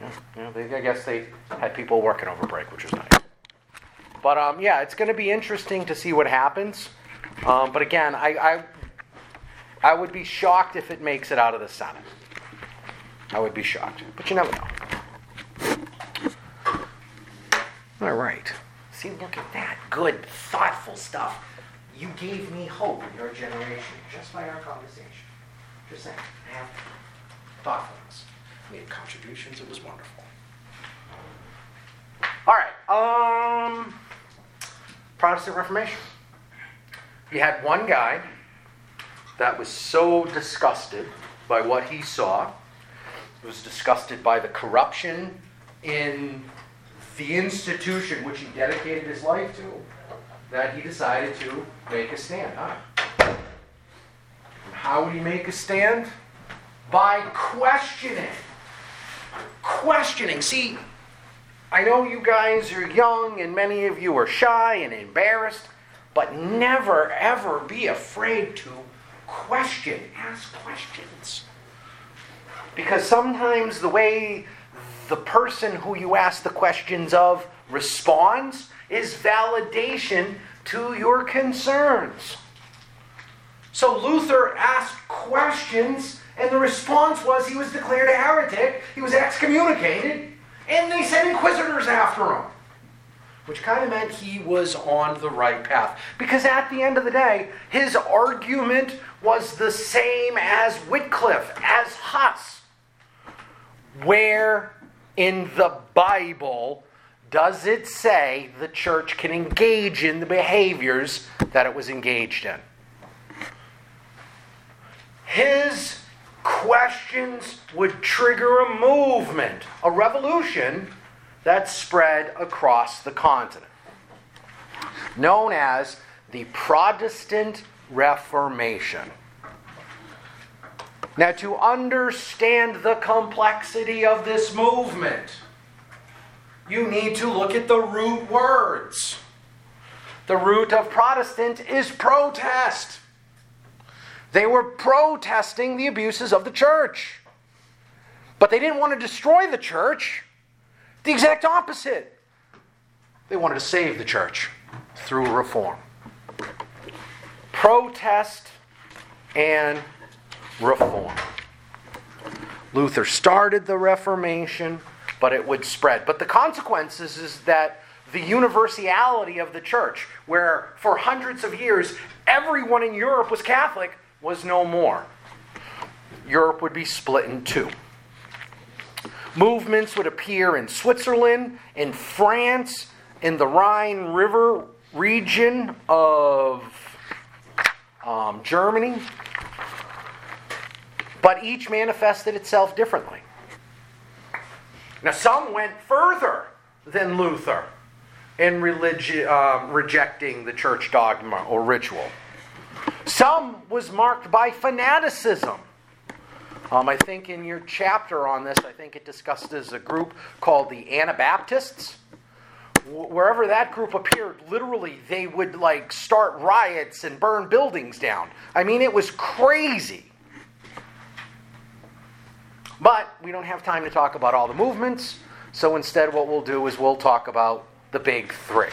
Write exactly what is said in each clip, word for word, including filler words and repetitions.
Yeah, yeah, they, I guess they had people working over break, which was nice. But um, yeah, it's going to be interesting to see what happens. Um, but again, I, I I would be shocked if it makes it out of the Senate. I would be shocked, but you never know. All right. See, look at that. Good, thoughtful stuff. You gave me hope in your generation just by our conversation. Just saying. I have thoughtfulness. Made contributions. It was wonderful. All right. Um, Protestant Reformation. You had one guy that was so disgusted by what he saw. He was disgusted by the corruption in the institution which he dedicated his life to, that he decided to make a stand. Huh? And how would he make a stand? By questioning. Questioning. See, I know you guys are young and many of you are shy and embarrassed, but never ever be afraid to question. Ask questions. Because sometimes the way the person who you ask the questions of responds is validation to your concerns. So Luther asked questions, and the response was he was declared a heretic, he was excommunicated, and they sent inquisitors after him. Which kind of meant he was on the right path. Because at the end of the day, his argument was the same as Wycliffe, as Huss. Where in the Bible does it say the church can engage in the behaviors that it was engaged in? His questions would trigger a movement, a revolution that spread across the continent, known as the Protestant Reformation. Now, to understand the complexity of this movement, you need to look at the root words. The root of Protestant is protest. They were protesting the abuses of the church. But they didn't want to destroy the church. The exact opposite. They wanted to save the church through reform. Protest and reform. Luther started the Reformation, but it would spread. But the consequences is that the universality of the church, where for hundreds of years everyone in Europe was Catholic, was no more. Europe would be split in two. Movements would appear in Switzerland, in France, in the Rhine River region of um, Germany. But each manifested itself differently. Now, some went further than Luther in religi- uh, rejecting the church dogma or ritual. Some was marked by fanaticism. Um, I think in your chapter on this, I think it discusses a group called the Anabaptists. Wherever that group appeared, literally, they would like start riots and burn buildings down. I mean, it was crazy. But we don't have time to talk about all the movements, so instead what we'll do is we'll talk about the big three.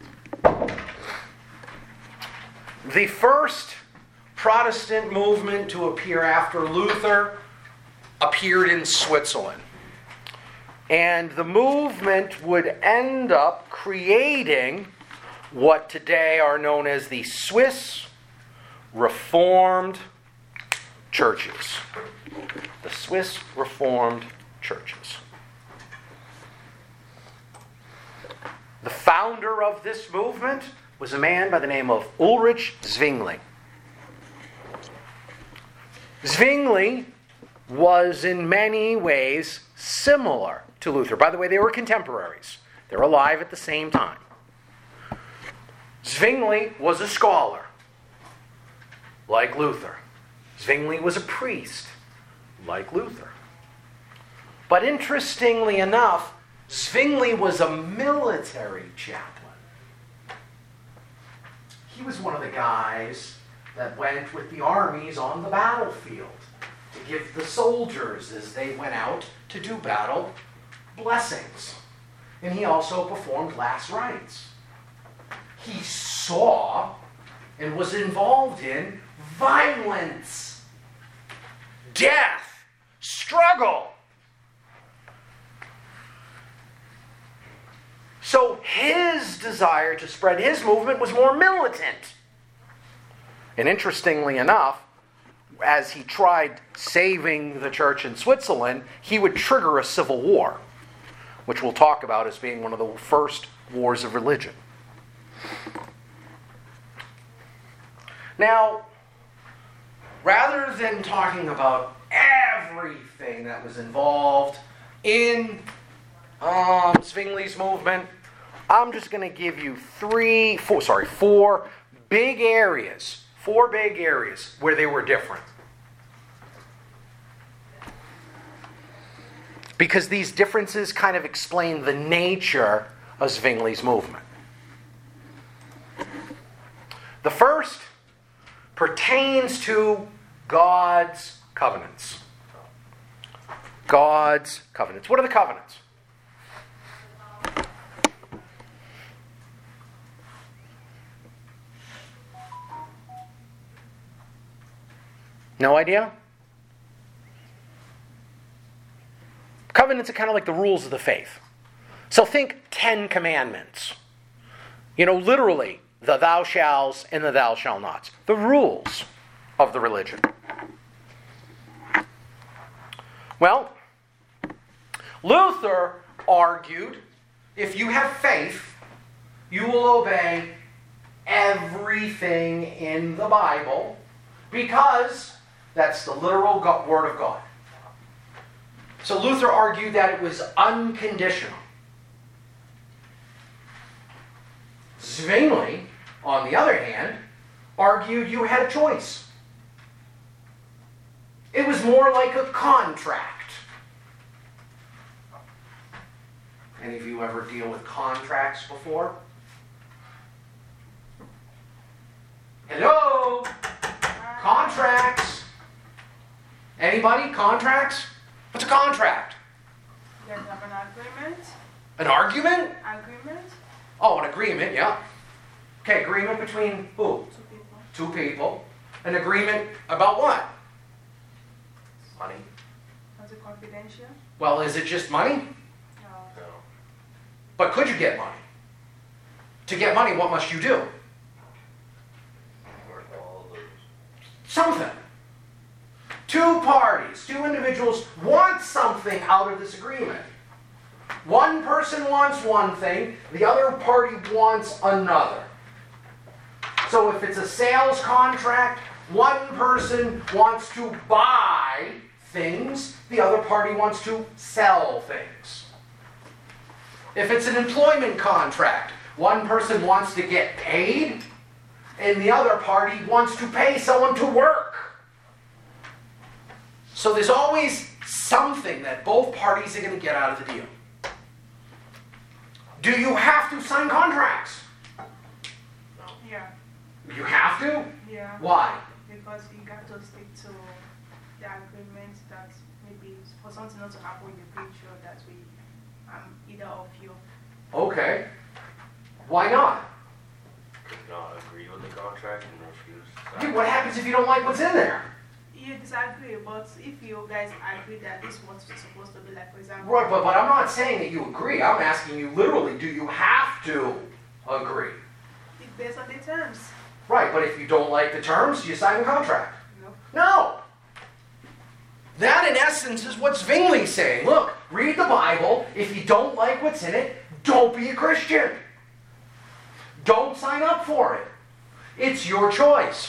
The first Protestant movement to appear after Luther appeared in Switzerland. And the movement would end up creating what today are known as the Swiss Reformed Churches. The Swiss Reformed Churches. The founder of this movement was a man by the name of Ulrich Zwingli. Zwingli was in many ways similar to Luther. By the way, they were contemporaries. They were alive at the same time. Zwingli was a scholar, like Luther. Zwingli was a priest, like Luther. But interestingly enough, Zwingli was a military chaplain. He was one of the guys that went with the armies on the battlefield to give the soldiers, as they went out to do battle, blessings. And he also performed last rites. He saw and was involved in violence, death, struggle. So his desire to spread his movement was more militant. And interestingly enough, as he tried saving the church in Switzerland, he would trigger a civil war, which we'll talk about as being one of the first wars of religion. Now, rather than talking about everything that was involved in um, Zwingli's movement, I'm just going to give you three, four, sorry, four big areas, four big areas where they were different. Because these differences kind of explain the nature of Zwingli's movement. The first pertains to God's covenants. God's covenants. What are the covenants? No idea? Covenants are kind of like the rules of the faith. So think Ten Commandments. You know, literally, the thou shalls and the thou shall nots. The rules of the religion. Well, Luther argued, if you have faith, you will obey everything in the Bible because that's the literal word of God. So Luther argued that it was unconditional. Zwingli, on the other hand, argued you had a choice. It was more like a contract. Any of you ever deal with contracts before? Hello? Contracts. Anybody? Contracts? What's a contract? You guys have an agreement? An argument? Agreement? Oh, an agreement, yeah. Okay, agreement between who? Two people. Two people. An agreement about what? Money. Was it confidential? Well, is it just money? No. No. But could you get money? To get money, what must you do? Worth all those. Something. Two parties, two individuals want something out of this agreement. One person wants one thing, the other party wants another. So if it's a sales contract, one person wants to buy things, the other party wants to sell things. If it's an employment contract, one person wants to get paid, and the other party wants to pay someone to work. So there's always something that both parties are going to get out of the deal. Do you have to sign contracts? Yeah. You have to? Yeah. Why? Because you got to stick to the agreement that maybe for something not to happen in the future that we, um, either of you. Okay. Why not? Could not agree with the contract and refuse to Okay, sign. what happens if you don't like what's in there? You disagree, but if you guys agree that this is what it's supposed to be, like for example. Right, but, but I'm not saying that you agree. I'm asking you literally, do you have to agree? It's based on the terms. Right, but if you don't like the terms, you sign the contract. No. No. That, in essence, is what Zwingli's saying. Look, read the Bible. If you don't like what's in it, don't be a Christian. Don't sign up for it. It's your choice.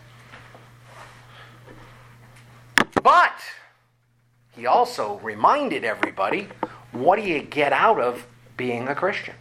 But he also reminded everybody, what do you get out of being a Christian?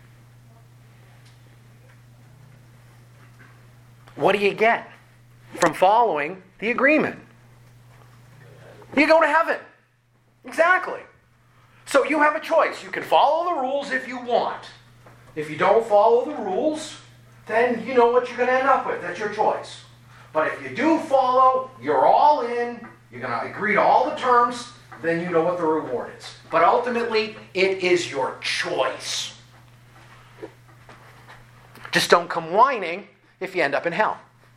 What do you get from following the agreement? You go to heaven. Exactly. So you have a choice. You can follow the rules if you want. If you don't follow the rules, then you know what you're going to end up with. That's your choice. But if you do follow, you're all in. You're going to agree to all the terms. then you know what the reward is. But ultimately, it is your choice. Just don't come whining if you end up in hell.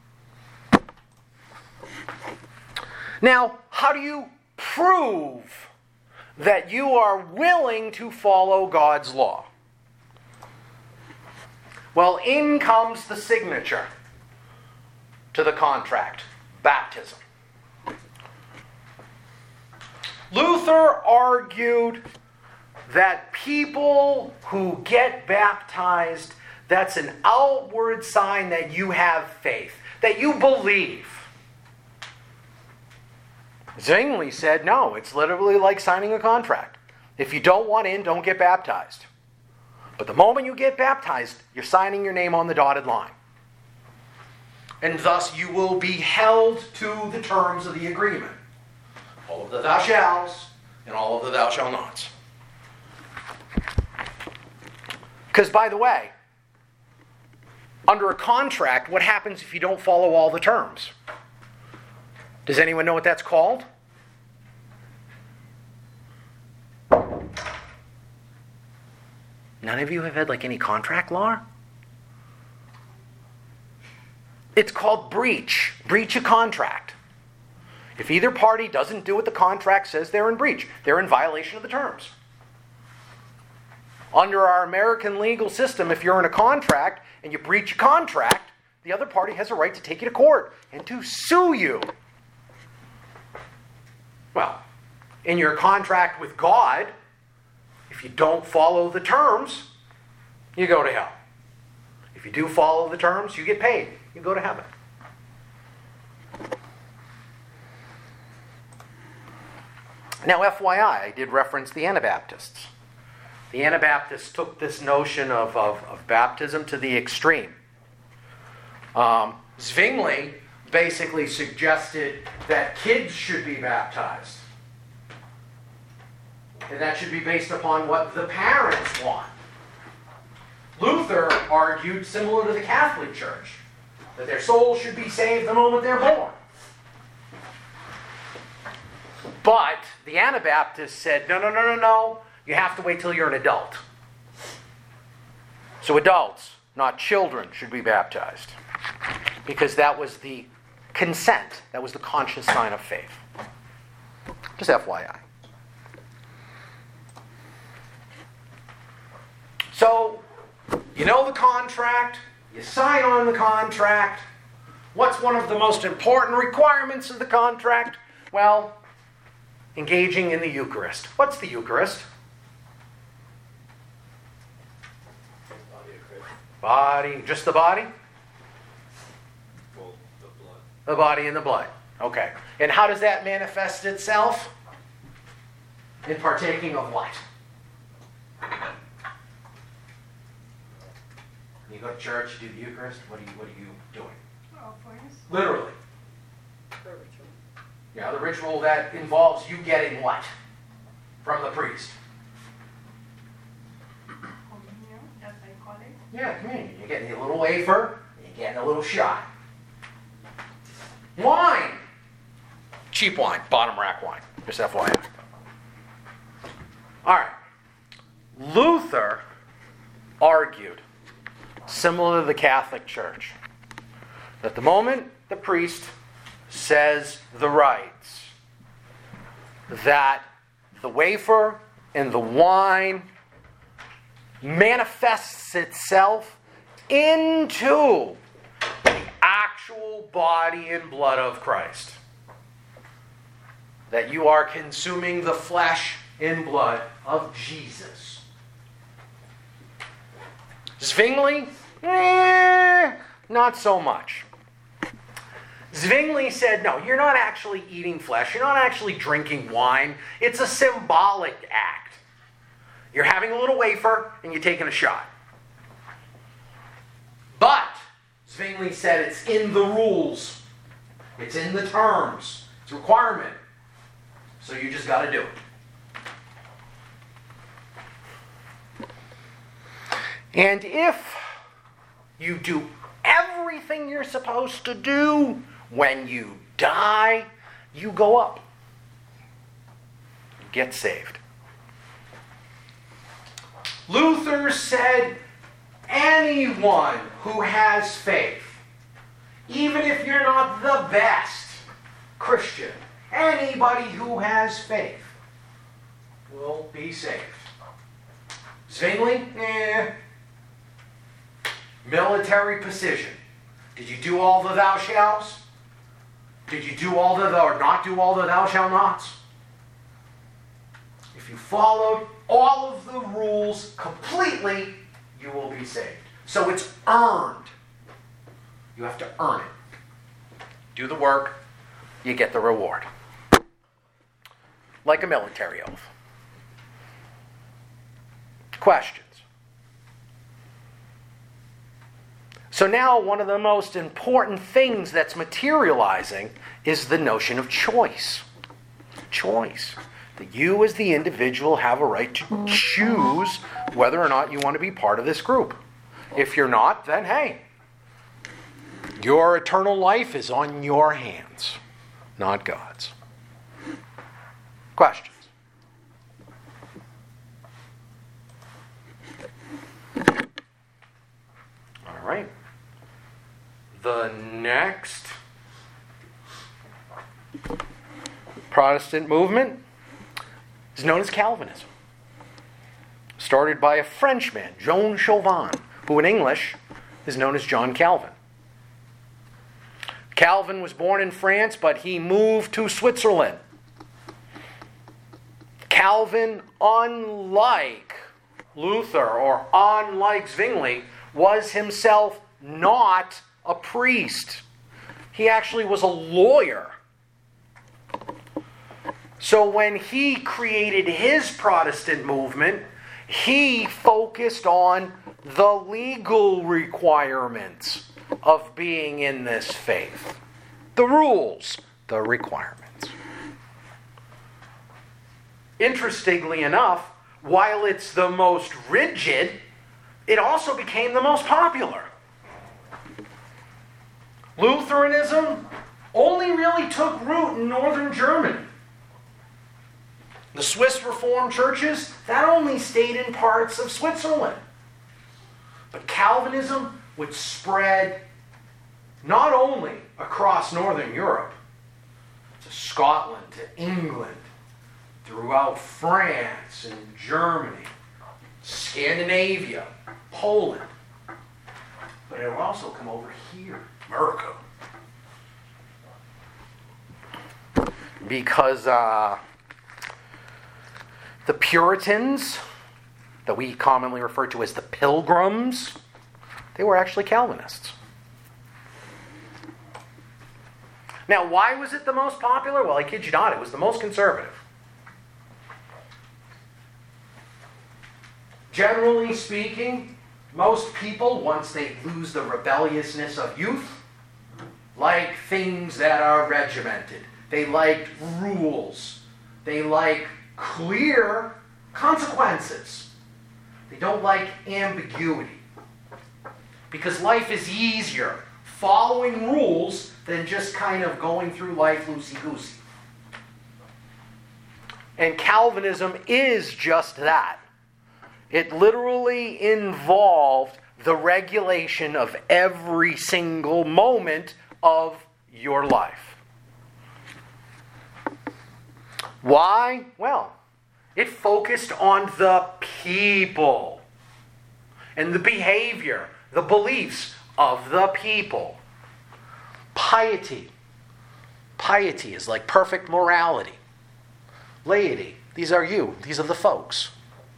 Now, how do you prove that you are willing to follow God's law? Well, in comes the signature to the contract, baptism. Luther argued that people who get baptized, that's an outward sign that you have faith, that you believe. Zwingli said, no, it's literally like signing a contract. If you don't want in, don't get baptized. But the moment you get baptized, you're signing your name on the dotted line. And thus you will be held to the terms of the agreement. All of the thou shalls and all of the thou shall nots. Because, by the way, under a contract, what happens if you don't follow all the terms? Does anyone know what that's called? None of you have had like any contract law? It's called breach. Breach of contract. If either party doesn't do what the contract says, they're in breach. They're in violation of the terms. Under our American legal system, if you're in a contract and you breach a contract, the other party has a right to take you to court and to sue you. Well, in your contract with God, if you don't follow the terms, you go to hell. If you do follow the terms, you get paid. You go to heaven. Now, F Y I, I did reference the Anabaptists. The Anabaptists took this notion of, of, of baptism to the extreme. Um, Zwingli basically suggested that kids should be baptized. And that should be based upon what the parents want. Luther argued, similar to the Catholic Church, that their souls should be saved the moment they're born. But the Anabaptists said, no, no, no, no, no. You have to wait till you're an adult. So adults, not children, should be baptized. Because that was the consent. That was the conscious sign of faith. Just F Y I. So, you know the contract. You sign on the contract. What's one of the most important requirements of the contract? Well, engaging in the Eucharist. What's the Eucharist? Body of Christ. Body, just the body? Well, the blood. The body and the blood. Okay. And how does that manifest itself? In partaking of what? You go to church, you do the Eucharist, what are you, what are you doing? Offerings. Literally. Yeah, the ritual that involves you getting what? From the priest. Communion, that's how you call it. Yeah, communion. You're getting a little wafer, and you're getting a little shot. Wine. Cheap wine, bottom rack wine. Just F Y I. All right. Luther argued, similar to the Catholic Church, that the moment the priest says the rites, that the wafer and the wine manifests itself into the actual body and blood of Christ. That you are consuming the flesh and blood of Jesus. Zwingli? Eh, not so much. Zwingli said, no, you're not actually eating flesh. You're not actually drinking wine. It's a symbolic act. You're having a little wafer and you're taking a shot. But, Zwingli said, it's in the rules. It's in the terms. It's a requirement. So you just got to do it. And if you do everything you're supposed to do, when you die, you go up. get saved. Luther said anyone who has faith, even if you're not the best Christian, anybody who has faith will be saved. Zwingli? Eh. Military precision. Did you do all the thou shalls? Did you do all the, or not do all the thou shalt nots? If you followed all of the rules completely, you will be saved. So it's earned. You have to earn it. Do the work, you get the reward. Like a military oath. Questions? So now one of the most important things that's materializing is the notion of choice. Choice. That you as the individual have a right to choose whether or not you want to be part of this group. If you're not, then hey, your eternal life is on your hands, not God's. Questions? All right. The next Protestant movement is known as Calvinism. Started by a Frenchman, Jean Chauvin, who in English is known as John Calvin. Calvin was born in France, but he moved to Switzerland. Calvin, unlike Luther or unlike Zwingli, was himself not a priest. He actually was a lawyer. So when he created his Protestant movement, he focused on the legal requirements of being in this faith. The rules, the requirements. Interestingly enough, while it's the most rigid, it also became the most popular. Lutheranism only really took root in northern Germany. The Swiss Reformed churches, that only stayed in parts of Switzerland. But Calvinism would spread not only across northern Europe, to Scotland, to England, throughout France and Germany, Scandinavia, Poland, but it will also come over here, America. Because uh, the Puritans, that we commonly refer to as the Pilgrims, they were actually Calvinists. Now, why was it the most popular? Well, I kid you not, it was the most conservative. Generally speaking, most people, once they lose the rebelliousness of youth, like things that are regimented. They like rules. They like clear consequences. They don't like ambiguity. Because life is easier following rules than just kind of going through life loosey-goosey. And Calvinism is just that. It literally involved the regulation of every single moment of your life. Why? Well, it focused on the people and the behavior, the beliefs of the people. Piety. Piety is like perfect morality. Laity. These are you. These are the folks.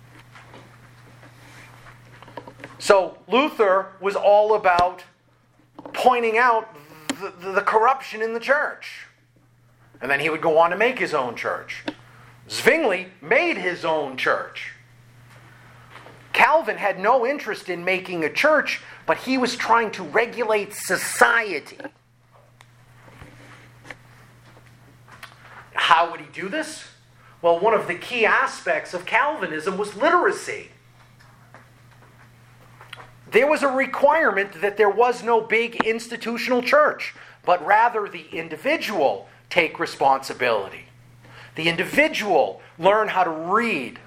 So Luther was all about pointing out the, the, the corruption in the church. And then he would go on to make his own church. Zwingli made his own church. Calvin had no interest in making a church, but he was trying to regulate society. How would he do this? Well, one of the key aspects of Calvinism was literacy. There was a requirement that there was no big institutional church, but rather the individual take responsibility. the individual learn how to read.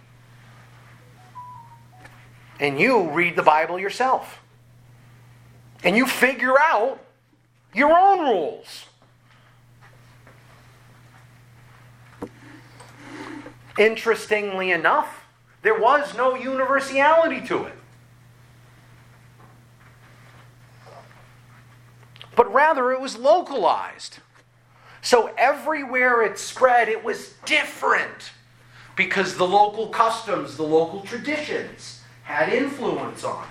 And you read the Bible yourself. And you figure out your own rules. Interestingly enough, there was no universality to it. But rather it was localized. So everywhere it spread, it was different. Because the local customs, the local traditions had influence on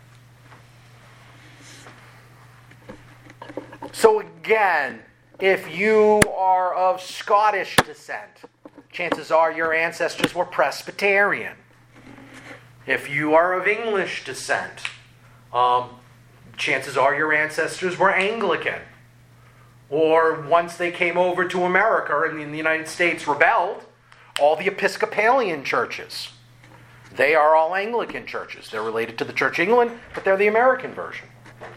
it. So again, if you are of Scottish descent, chances are your ancestors were Presbyterian. If you are of English descent, um, chances are your ancestors were Anglican. Or once they came over to America and in the United States rebelled, all the Episcopalian churches, they are all Anglican churches. They're related to the Church of England, but they're the American version.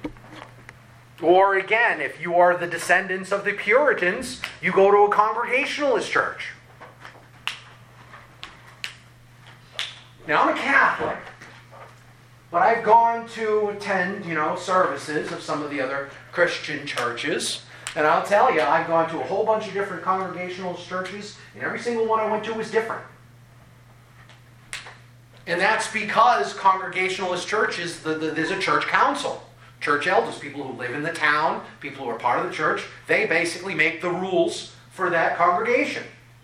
Or again, if you are the descendants of the Puritans, you go to a Congregationalist church. Now, I'm a Catholic, but I've gone to attend, you know, services of some of the other Christian churches. And I'll tell you, I've gone to a whole bunch of different Congregationalist churches, and every single one I went to was different. And that's because Congregationalist churches, the, the, there's a church council. Church elders, people who live in the town, people who are part of the church, they basically make the rules for that congregation.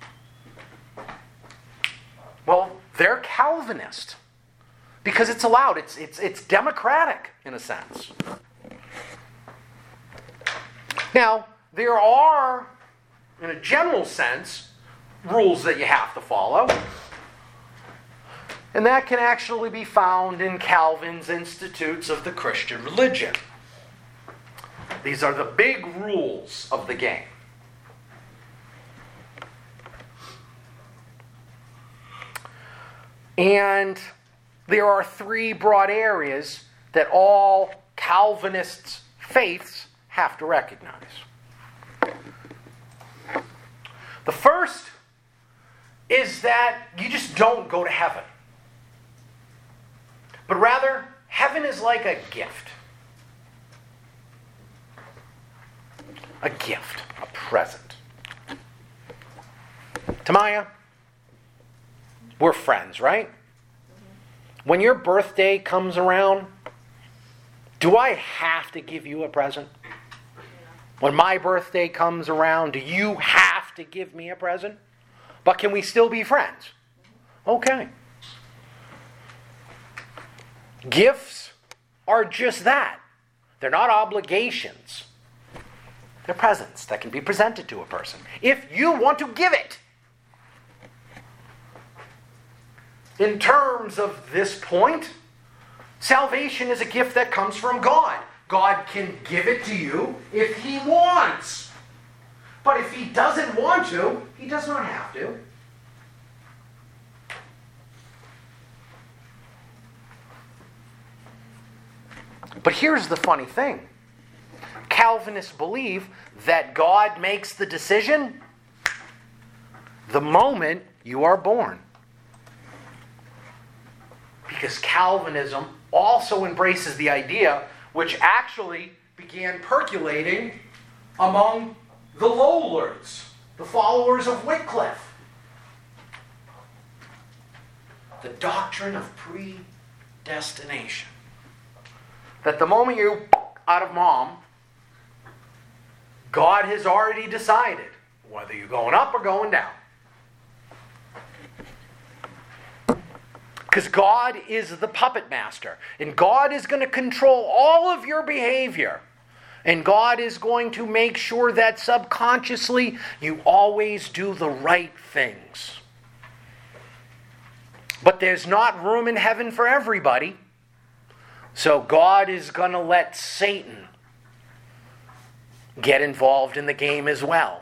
Well, they're Calvinist. Because it's allowed. It's, it's, it's democratic, in a sense. Now, there are, in a general sense, rules that you have to follow. And that can actually be found in Calvin's Institutes of the Christian Religion. These are the big rules of the game. And there are three broad areas that all Calvinist faiths have to recognize. The first is that you just don't go to heaven. But rather, heaven is like a gift. A gift, a present. Tamaya, we're friends, right? When your birthday comes around, do I have to give you a present? When my birthday comes around, do you have to give me a present? But can we still be friends? Okay. Gifts are just that. They're not obligations. They're presents that can be presented to a person if you want to give it. In terms of this point, salvation is a gift that comes from God. God can give it to you if He wants. But if He doesn't want to, He does not have to. But here's the funny thing. Calvinists believe that God makes the decision the moment you are born. Because Calvinism also embraces the idea, which actually began percolating among the Lollards, the followers of Wycliffe. The doctrine of predestination. That the moment you're out of mom, God has already decided whether you're going up or going down. Because God is the puppet master. And God is going to control all of your behavior. And God is going to make sure that subconsciously you always do the right things. But there's not room in heaven for everybody. So God is going to let Satan get involved in the game as well.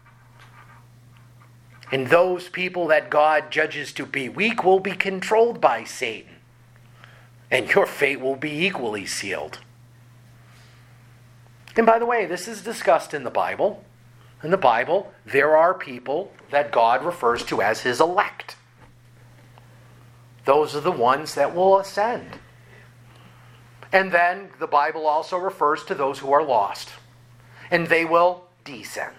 And those people that God judges to be weak will be controlled by Satan. And your fate will be equally sealed. And by the way, this is discussed in the Bible. in the Bible, there are people that God refers to as his elect. Those are the ones that will ascend. And then the Bible also refers to those who are lost, and they will descend.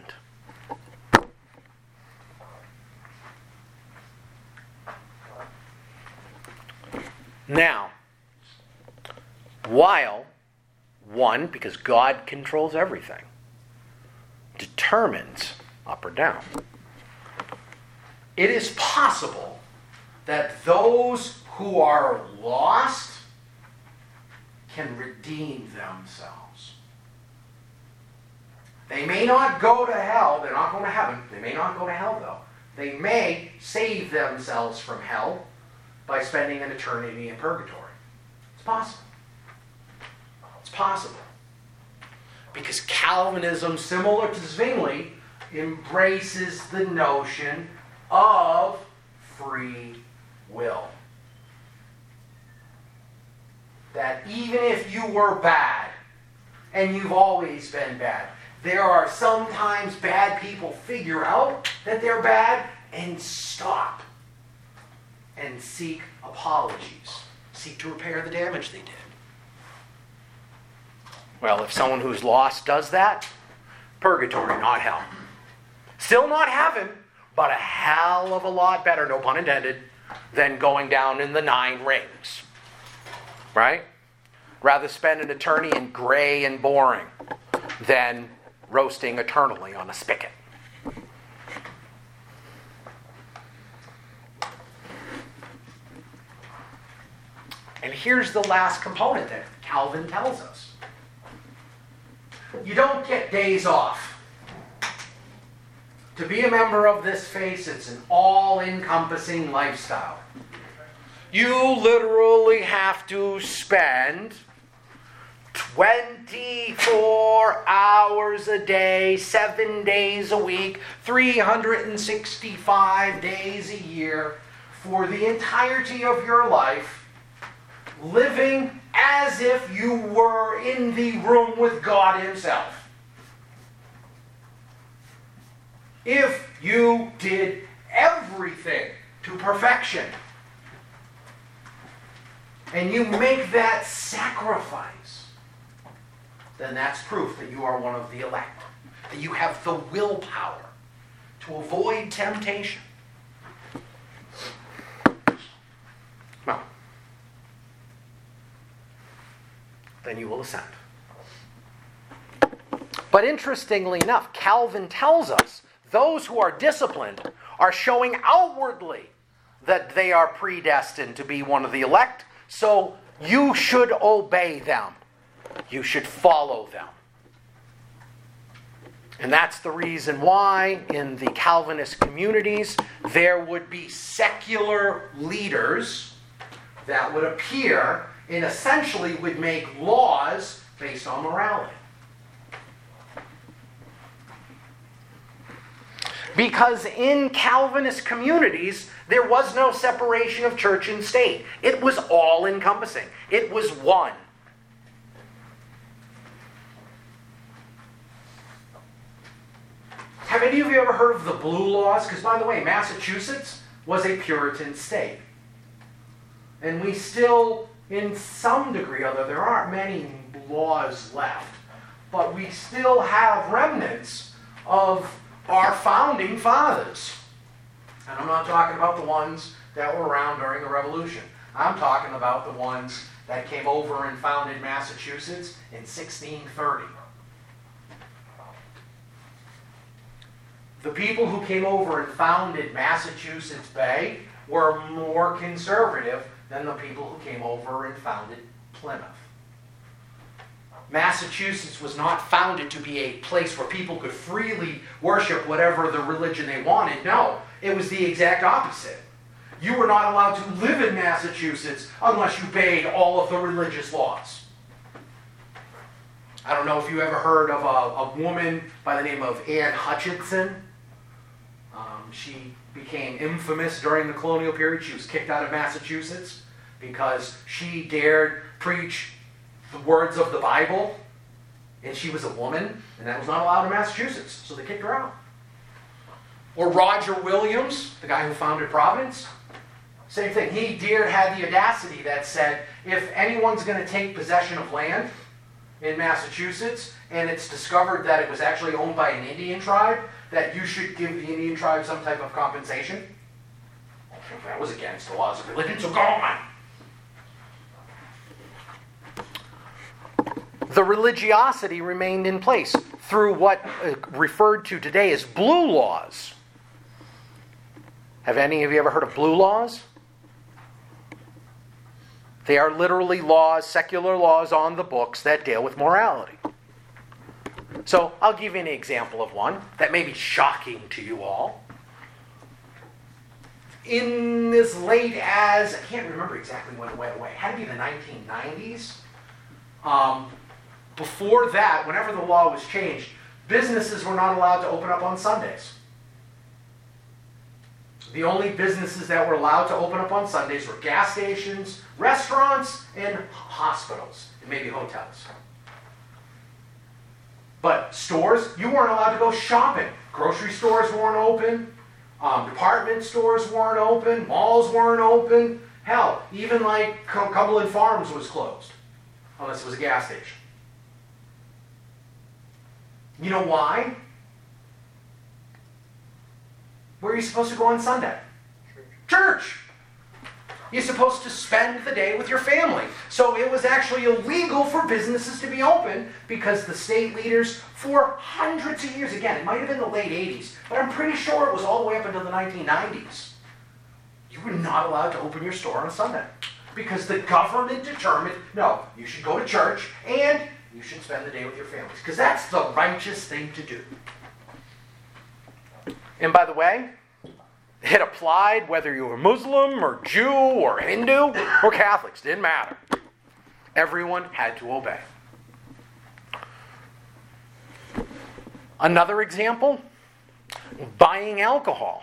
Now, while one, because God controls everything, determines up or down, it is possible that those who are lost can redeem themselves. They may not go to hell. They're not going to heaven. They may not go to hell, though. They may save themselves from hell by spending an eternity in purgatory. It's possible. It's possible. Because Calvinism, similar to Zwingli, embraces the notion of free will. That even if you were bad, and you've always been bad, there are sometimes bad people figure out that they're bad and stop and seek apologies, seek to repair the damage they did. Well, if someone who's lost does that, purgatory, not hell. Still not heaven, but a hell of a lot better, no pun intended, than going down in the nine rings. Right? Rather spend an eternity in gray and boring than roasting eternally on a spigot. And here's the last component that Calvin tells us. You don't get days off. To be a member of this faith, it's an all-encompassing lifestyle. You literally have to spend twenty-four hours a day, seven days a week, three hundred sixty-five days a year for the entirety of your life, living as if you were in the room with God himself. If you did everything to perfection, and you make that sacrifice, then that's proof that you are one of the elect. That you have the willpower to avoid temptation. Well, then you will ascend. But interestingly enough, Calvin tells us those who are disciplined are showing outwardly that they are predestined to be one of the elect. So you should obey them. You should follow them. And that's the reason why in the Calvinist communities there would be secular leaders that would appear and essentially would make laws based on morality. Because in Calvinist communities, there was no separation of church and state. It was all-encompassing. It was one. Have any of you ever heard of the Blue Laws? Because, by the way, Massachusetts was a Puritan state. And we still, in some degree, although there aren't many laws left, but we still have remnants of our founding fathers. And I'm not talking about the ones that were around during the Revolution. I'm talking about the ones that came over and founded Massachusetts in sixteen thirty. The people who came over and founded Massachusetts Bay were more conservative than the people who came over and founded Plymouth. Massachusetts was not founded to be a place where people could freely worship whatever the religion they wanted. No, it was the exact opposite. You were not allowed to live in Massachusetts unless you obeyed all of the religious laws. I don't know if you ever heard of a, a woman by the name of Anne Hutchinson. Um, she became infamous during the colonial period. She was kicked out of Massachusetts because she dared preach the words of the Bible And she was a woman, and that was not allowed in Massachusetts, so they kicked her out. Or Roger Williams, the guy who founded Providence. Same thing. He dared, had the audacity that said, if anyone's going to take possession of land in Massachusetts, and it's discovered that it was actually owned by an Indian tribe, that you should give the Indian tribe some type of compensation. That was against the laws of religion, so go on. The religiosity remained in place through what uh, referred to today as blue laws. Have any of you ever heard of blue laws? They are literally laws, secular laws on the books that deal with morality. So I'll give you an example of one that may be shocking to you all. In as late as, I can't remember exactly when it went away, it had to be the nineteen nineties. Um, before that, whenever the law was changed, businesses were not allowed to open up on Sundays. The only businesses that were allowed to open up on Sundays were gas stations, restaurants, and hospitals, and maybe hotels. But stores, you weren't allowed to go shopping. Grocery stores weren't open. Um, department stores weren't open. Malls weren't open. Hell, even like Cumberland Farms was closed, unless it was a gas station. You know why? Where are you supposed to go on Sunday? Church. You're supposed to spend the day with your family. So it was actually illegal for businesses to be open because the state leaders, for hundreds of years, again, it might have been the late eighties, but I'm pretty sure it was all the way up until the nineteen nineties. You were not allowed to open your store on Sunday because the government determined, no, you should go to church and you should spend the day with your families because that's the righteous thing to do. And by the way, it applied whether you were Muslim or Jew or Hindu or Catholics. Didn't matter. Everyone had to obey. Another example, buying alcohol.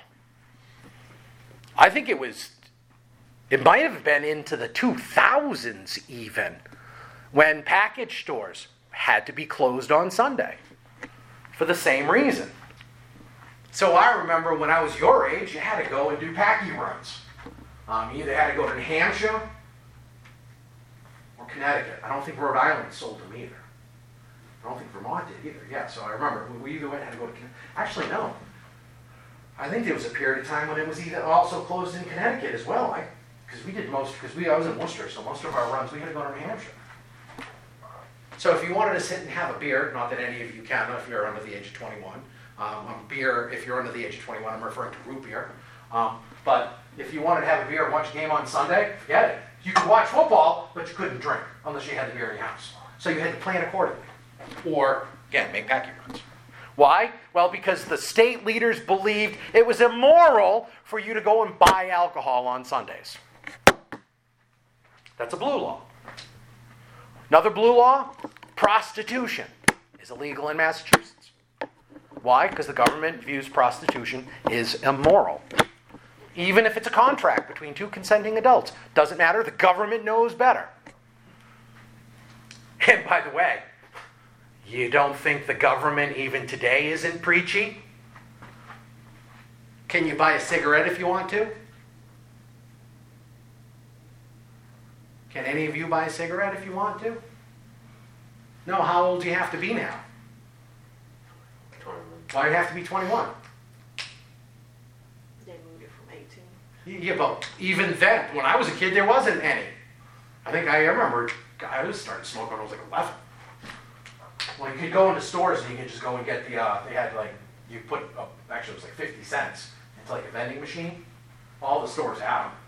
I think it was, it might have been into the two thousands even, when package stores had to be closed on Sunday for the same reason. So I remember when I was your age, you had to go and do packy runs. Um, you either had to go to New Hampshire or Connecticut. I don't think Rhode Island sold them either. I don't think Vermont did either. Yeah, so I remember we either went had to go to Connecticut. Actually, no. I think there was a period of time when it was either also closed in Connecticut as well. Because we did most, because we I was in Worcester, so most of our runs we had to go to New Hampshire. So if you wanted to sit and have a beer, not that any of you can if you're under the age of twenty-one. Um, beer, if you're under the age of twenty-one, I'm referring to root beer. Um, but if you wanted to have a beer and watch a game on Sunday, forget it. You could watch football, but you couldn't drink unless you had the beer in your house. So you had to plan accordingly. Or, again, make packy runs. Why? Well, because the state leaders believed it was immoral for you to go and buy alcohol on Sundays. That's a blue law. Another blue law, prostitution is illegal in Massachusetts. Why? Because the government views prostitution is immoral. Even if it's a contract between two consenting adults. Doesn't matter, the government knows better. And by the way, you don't think the government even today isn't preachy? Can you buy a cigarette if you want to? Can any of you buy a cigarette if you want to? No, how old do you have to be now? Why do you have to be twenty-one? They moved it from eighteen. Yeah, but even then, when I was a kid, there wasn't any. I think I remember I was starting to smoke when I was like eleven. Well, you could go into stores and you could just go and get the, uh, they had like, you put, uh, actually it was like fifty cents into like a vending machine. All the stores had them.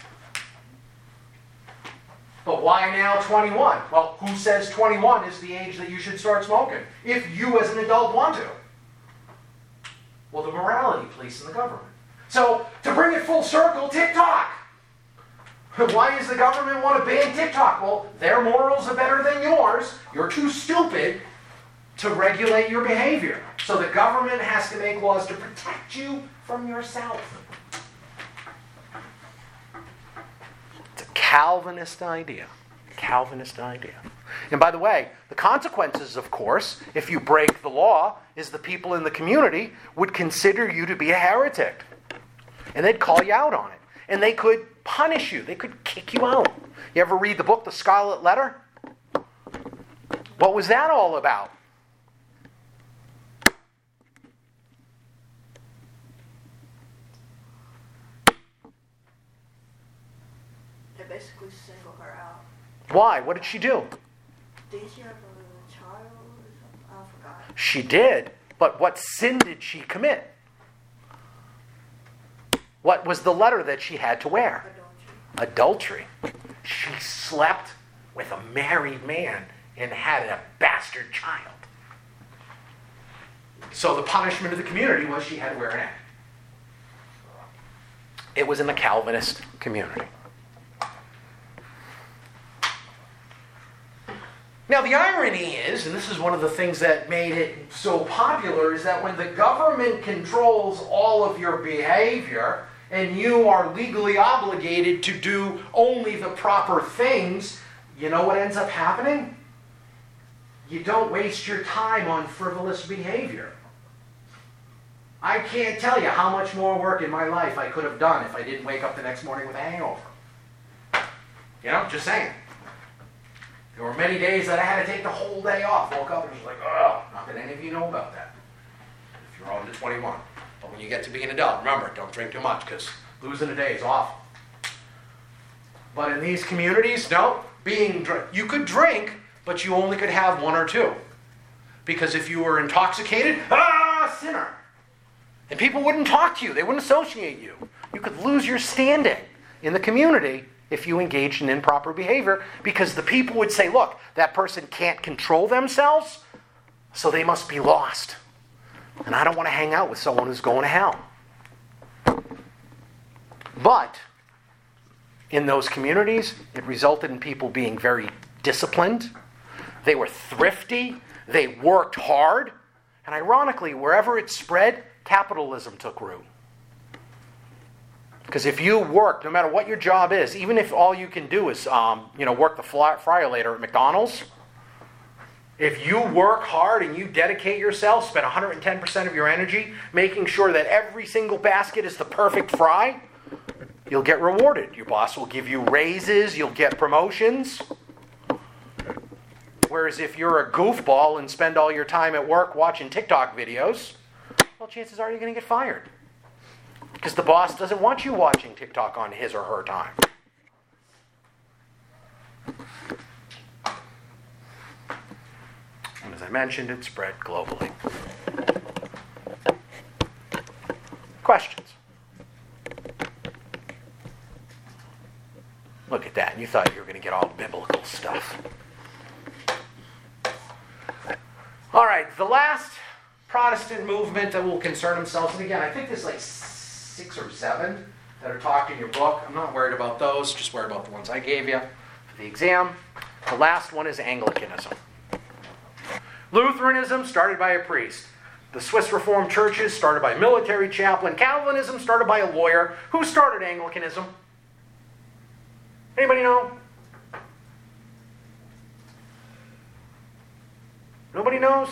But why now twenty-one? Well, who says twenty-one is the age that you should start smoking? If you as an adult want to. Well, the morality police and the government. So, to bring it full circle, TikTok. Why does the government want to ban TikTok? Well, their morals are better than yours. You're too stupid to regulate your behavior. So the government has to make laws to protect you from yourself. It's a Calvinist idea. Calvinist. Calvinist idea. And by the way, the consequences, of course, if you break the law, is the people in the community would consider you to be a heretic. And they'd call you out on it. And they could punish you. They could kick you out. You ever read the book, The Scarlet Letter? What was that all about? They basically single her out. Why? What did she do? Did she have a child or something? I forgot. She did. But what sin did she commit? What was the letter that she had to wear? Adultery. Adultery. She slept with a married man and had a bastard child. So the punishment of the community was she had to wear an egg. It was in the Calvinist community. Now the irony is, and this is one of the things that made it so popular, is that when the government controls all of your behavior and you are legally obligated to do only the proper things, you know what ends up happening? You don't waste your time on frivolous behavior. I can't tell you how much more work in my life I could have done if I didn't wake up the next morning with a hangover. You know, just saying. There were many days that I had to take the whole day off. Woke up and was like, oh, not that any of you know about that. If you're under twenty-one. But when you get to be an adult, remember, don't drink too much because losing a day is awful. But in these communities, no. Being dr- you could drink, but you only could have one or two. Because if you were intoxicated, ah, sinner. And people wouldn't talk to you. They wouldn't associate you. You could lose your standing in the community if you engaged in improper behavior, because the people would say, look, that person can't control themselves, so they must be lost. And I don't want to hang out with someone who's going to hell. But in those communities, it resulted in people being very disciplined. They were thrifty. They worked hard. And ironically, wherever it spread, capitalism took root. Because if you work, no matter what your job is, even if all you can do is, um, you know, work the fly, fryer later at McDonald's, if you work hard and you dedicate yourself, spend one hundred ten percent of your energy making sure that every single basket is the perfect fry, you'll get rewarded. Your boss will give you raises, you'll get promotions. Whereas if you're a goofball and spend all your time at work watching TikTok videos, well, chances are you're going to get fired. Because the boss doesn't want you watching TikTok on his or her time. And as I mentioned, it spread globally. Questions? Look at that. You thought you were going to get all biblical stuff. All right, the last Protestant movement that will concern themselves, and again, I think there's like six or seven that are talked in your book. I'm not worried about those, just worried about the ones I gave you for the exam. The last one is Anglicanism. Lutheranism, started by a priest. The Swiss Reformed churches, started by a military chaplain. Calvinism, started by a lawyer. Who started Anglicanism? Anybody know? Nobody knows?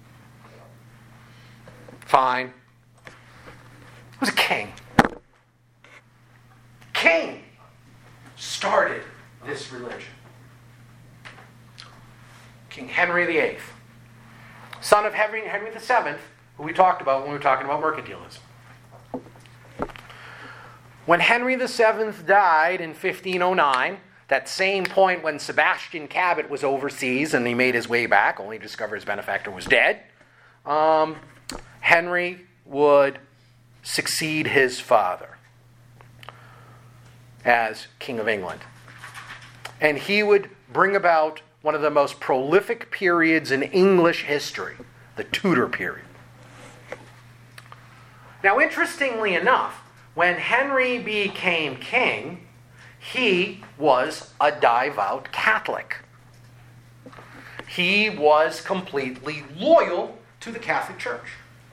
Fine. It was a king. King started this religion. King Henry the Eighth, son of Henry, Henry the Seventh, who we talked about when we were talking about mercantilism. When Henry the Seventh died in fifteen oh nine, that same point when Sebastian Cabot was overseas and he made his way back, only to discover his benefactor was dead, um, Henry would succeed his father as King of England. And he would bring about one of the most prolific periods in English history, the Tudor period. Now, interestingly enough, when Henry became king, he was a devout Catholic. He was completely loyal to the Catholic Church.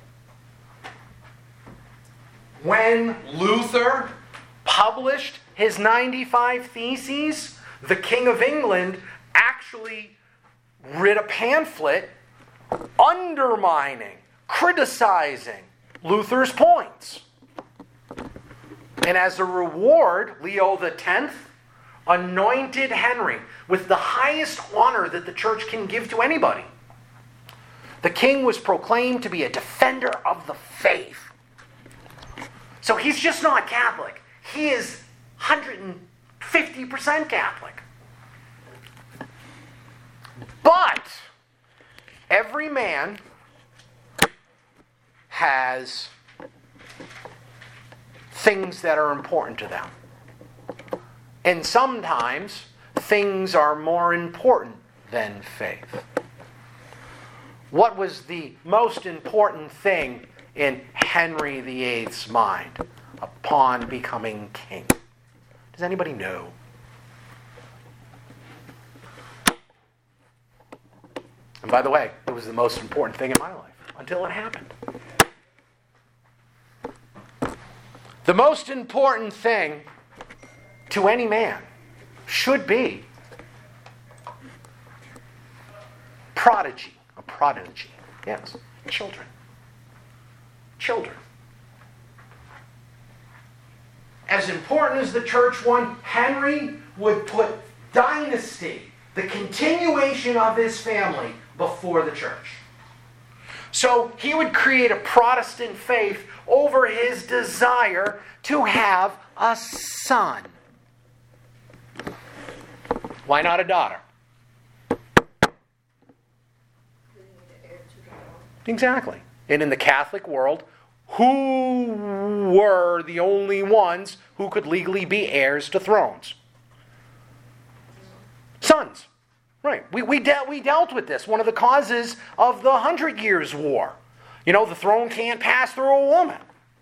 When Luther published his ninety-five Theses, the King of England actually writ a pamphlet undermining, criticizing Luther's points. And as a reward, Leo the tenth anointed Henry with the highest honor that the church can give to anybody. The king was proclaimed to be a defender of the faith. So he's just not Catholic. He is one hundred fifty percent Catholic. But every man has things that are important to them. And sometimes things are more important than faith. What was the most important thing in Henry the eighth's mind upon becoming king? Does anybody know? And by the way, it was the most important thing in my life until it happened. The most important thing to any man should be prodigy. A prodigy. Yes. Children. Children. As important as the church won, Henry would put dynasty, the continuation of his family, before the church. So he would create a Protestant faith over his desire to have a son. Why not a daughter? Exactly. And in the Catholic world, who were the only ones who could legally be heirs to thrones? Sons. Right. We we, de- we dealt with this. One of the causes of the Hundred Years' War. You know, the throne can't pass through a woman.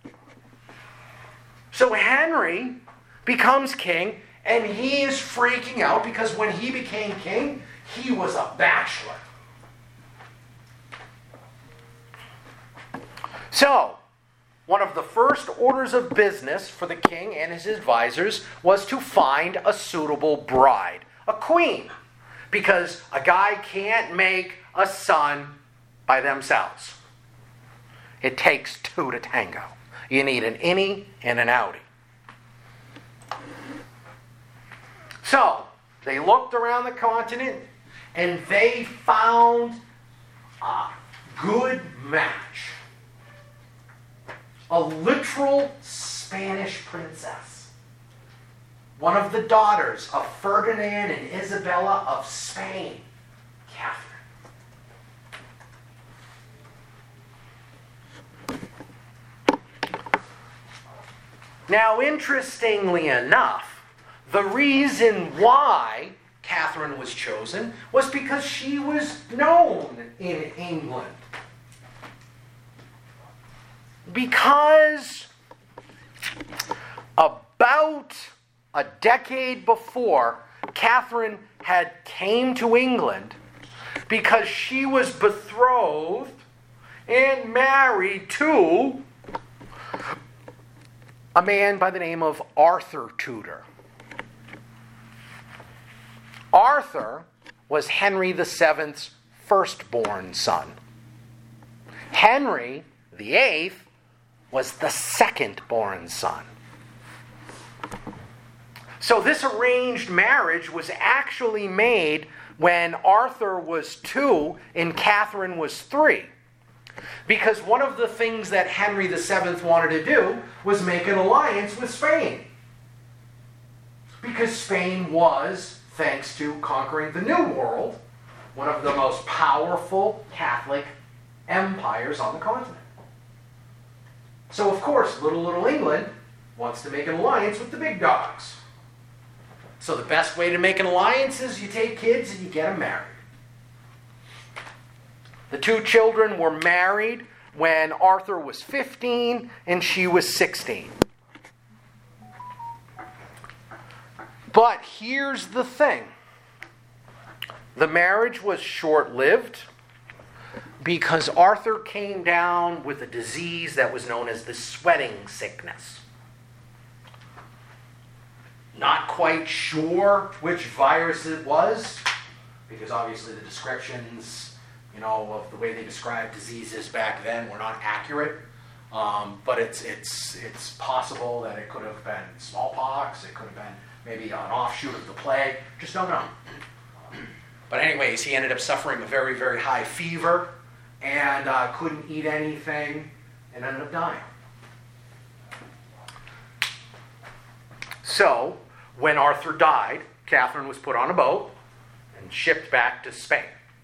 So Henry becomes king, and he is freaking out because when he became king, he was a bachelor. So, one of the first orders of business for the king and his advisors was to find a suitable bride, a queen. Because a guy can't make a son by themselves. It takes two to tango. You need an innie and an outie. So, they looked around the continent and they found a good match. A literal Spanish princess. One of the daughters of Ferdinand and Isabella of Spain, Catherine. Now, interestingly enough, the reason why Catherine was chosen was because she was known in England. Because about a decade before, Catherine had came to England because she was betrothed and married to a man by the name of Arthur Tudor. Arthur was Henry the seventh's firstborn son. Henry the eighth was the second-born son. So this arranged marriage was actually made when Arthur was two and Catherine was three. Because one of the things that Henry the seventh wanted to do was make an alliance with Spain. Because Spain was, thanks to conquering the New World, one of the most powerful Catholic empires on the continent. So of course, little, little England wants to make an alliance with the big dogs. So the best way to make an alliance is you take kids and you get them married. The two children were married when Arthur was fifteen and she was sixteen. But here's the thing. The marriage was short-lived because Arthur came down with a disease that was known as the sweating sickness. Not quite sure which virus it was, because obviously the descriptions, you know, of the way they described diseases back then were not accurate. Um, but it's it's it's possible that it could have been smallpox. It could have been maybe an offshoot of the plague. Just don't know. But anyways, he ended up suffering a very, very high fever and uh, couldn't eat anything and ended up dying. So, when Arthur died, Catherine was put on a boat and shipped back to Spain.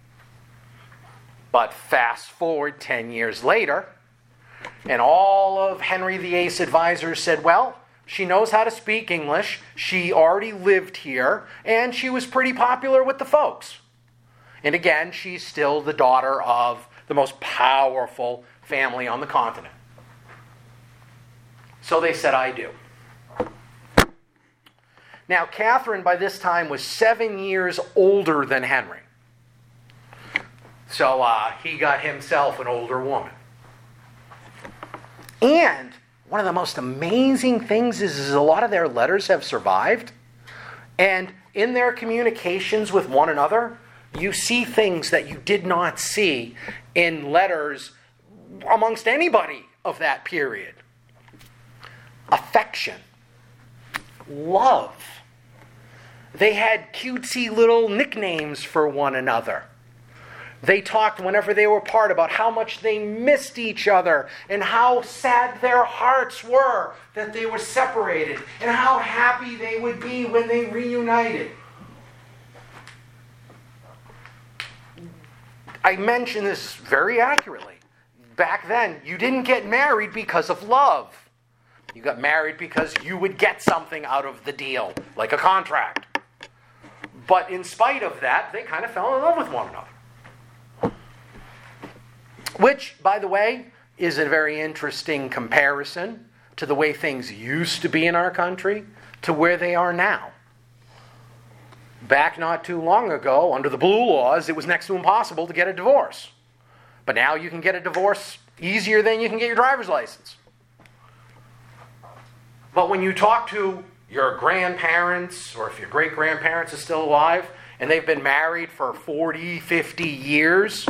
But fast forward ten years later, and all of Henry the Eighth's advisors said, well, she knows how to speak English, she already lived here, and she was pretty popular with the folks. And again, she's still the daughter of the most powerful family on the continent. So they said, I do. Now, Catherine by this time was seven years older than Henry. So uh, he got himself an older woman. And one of the most amazing things is, is a lot of their letters have survived. And in their communications with one another, you see things that you did not see in letters amongst anybody of that period. Affection. Love. They had cutesy little nicknames for one another. They talked whenever they were apart about how much they missed each other and how sad their hearts were that they were separated and how happy they would be when they reunited. I mention this very accurately. Back then, you didn't get married because of love. You got married because you would get something out of the deal, like a contract. But in spite of that, they kind of fell in love with one another. Which, by the way, is a very interesting comparison to the way things used to be in our country to where they are now. Back not too long ago, under the blue laws, it was next to impossible to get a divorce. But now you can get a divorce easier than you can get your driver's license. But when you talk to your grandparents, or if your great-grandparents are still alive, and they've been married for forty, fifty years,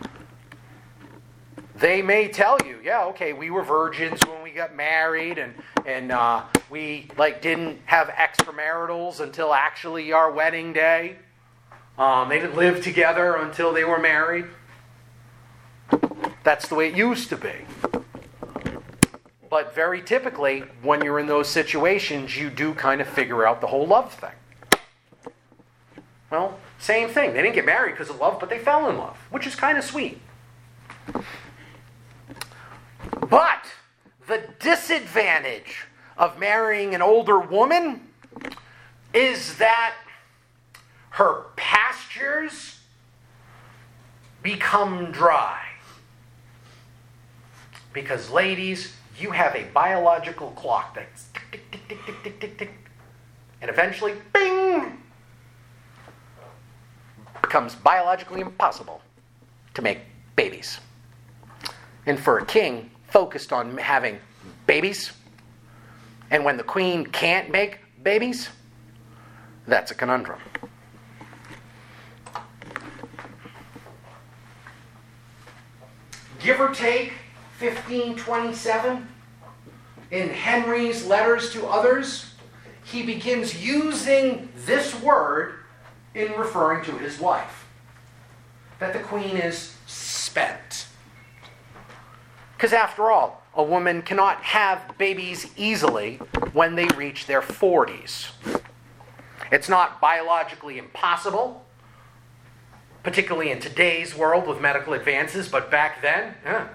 they may tell you, yeah, okay, we were virgins when we got married, and and uh, we like didn't have extramaritals until actually our wedding day. Um, they didn't live together until they were married. That's the way it used to be. But very typically, when you're in those situations, you do kind of figure out the whole love thing. Well, same thing. They didn't get married because of love, but they fell in love, which is kind of sweet. But the disadvantage of marrying an older woman is that her pastures become dry. Because ladies, you have a biological clock that's tick, tick, tick, tick, tick, tick, tick, tick. And eventually, bing! Becomes biologically impossible to make babies. And for a king focused on having babies, and when the queen can't make babies, that's a conundrum. Give or take fifteen twenty-seven, in Henry's letters to others, he begins using this word in referring to his wife. That the queen is spent. Because after all, a woman cannot have babies easily when they reach their forties. It's not biologically impossible, particularly in today's world with medical advances, but back then, yeah.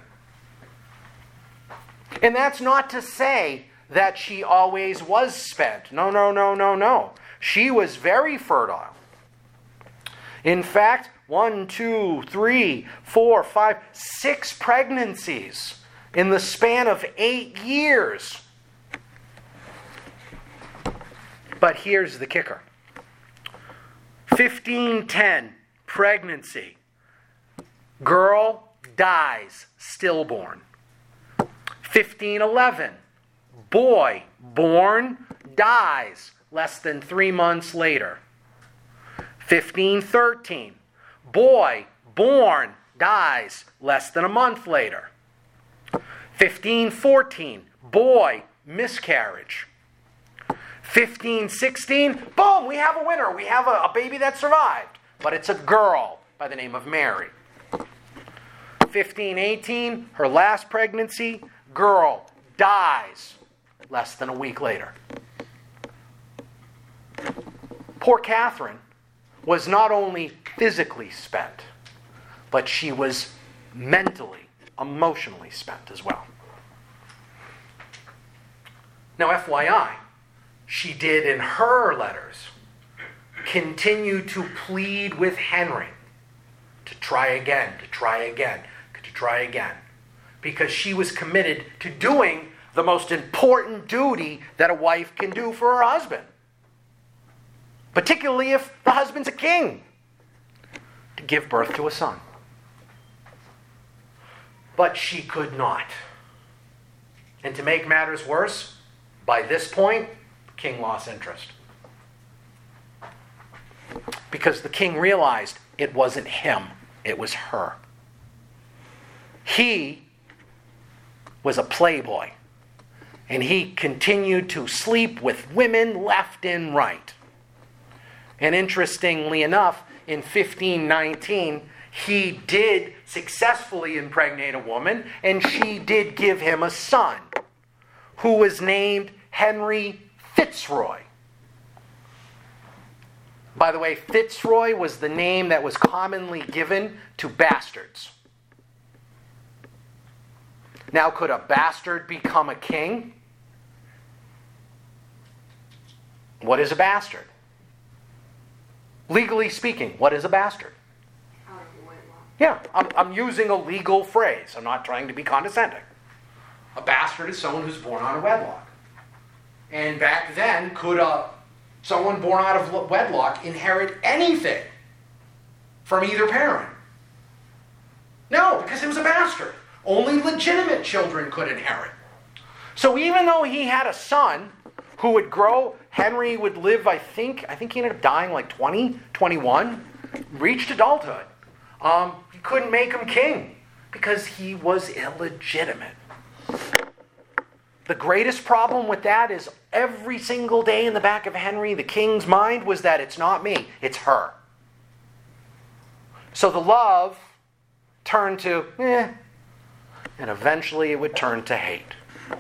And that's not to say that she always was spent. No, no, no, no, no. She was very fertile. In fact, one, two, three, four, five, six pregnancies in the span of eight years. But here's the kicker. fifteen ten, pregnancy. Girl dies stillborn. fifteen eleven, boy born dies less than three months later. fifteen thirteen, boy born dies less than a month later. fifteen fourteen, boy miscarriage. fifteen sixteen, boom, we have a winner. We have a, a baby that survived, but it's a girl by the name of Mary. fifteen eighteen, her last pregnancy, girl dies less than a week later. Poor Catherine was not only physically spent, but she was mentally, emotionally spent as well. Now, F Y I, she did in her letters continue to plead with Henry to try again, to try again, to try again, because she was committed to doing the most important duty that a wife can do for her husband, particularly if the husband's a king, to give birth to a son. But she could not. And to make matters worse, by this point, the king lost interest. Because the king realized it wasn't him, it was her. He was a playboy, and he continued to sleep with women left and right. And interestingly enough, in fifteen nineteen, he did successfully impregnate a woman, and she did give him a son, who was named Henry Fitzroy. By the way, Fitzroy was the name that was commonly given to bastards. Now, could a bastard become a king? What is a bastard? Legally speaking, what is a bastard? Out of wedlock. Yeah, I'm, I'm using a legal phrase. I'm not trying to be condescending. A bastard is someone who's born out of wedlock. And back then, could a, someone born out of wedlock inherit anything from either parent? No, because it was a bastard. Only legitimate children could inherit. So even though he had a son who would grow, Henry would live, I think, I think he ended up dying like twenty, twenty-one, reached adulthood. Um, he couldn't make him king because he was illegitimate. The greatest problem with that is every single day in the back of Henry, the king's mind was that it's not me, it's her. So the love turned to, eh, and eventually it would turn to hate.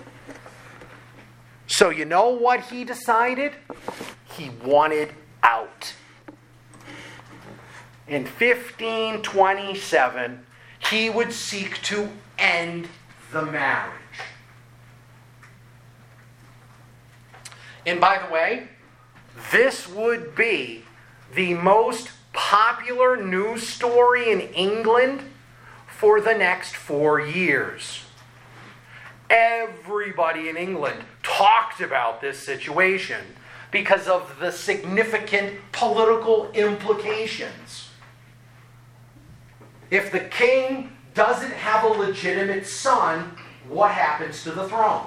So you know what he decided? He wanted out. In fifteen twenty-seven, he would seek to end the marriage. And by the way, this would be the most popular news story in England for the next four years. Everybody in England talked about this situation because of the significant political implications. If the king doesn't have a legitimate son, what happens to the throne?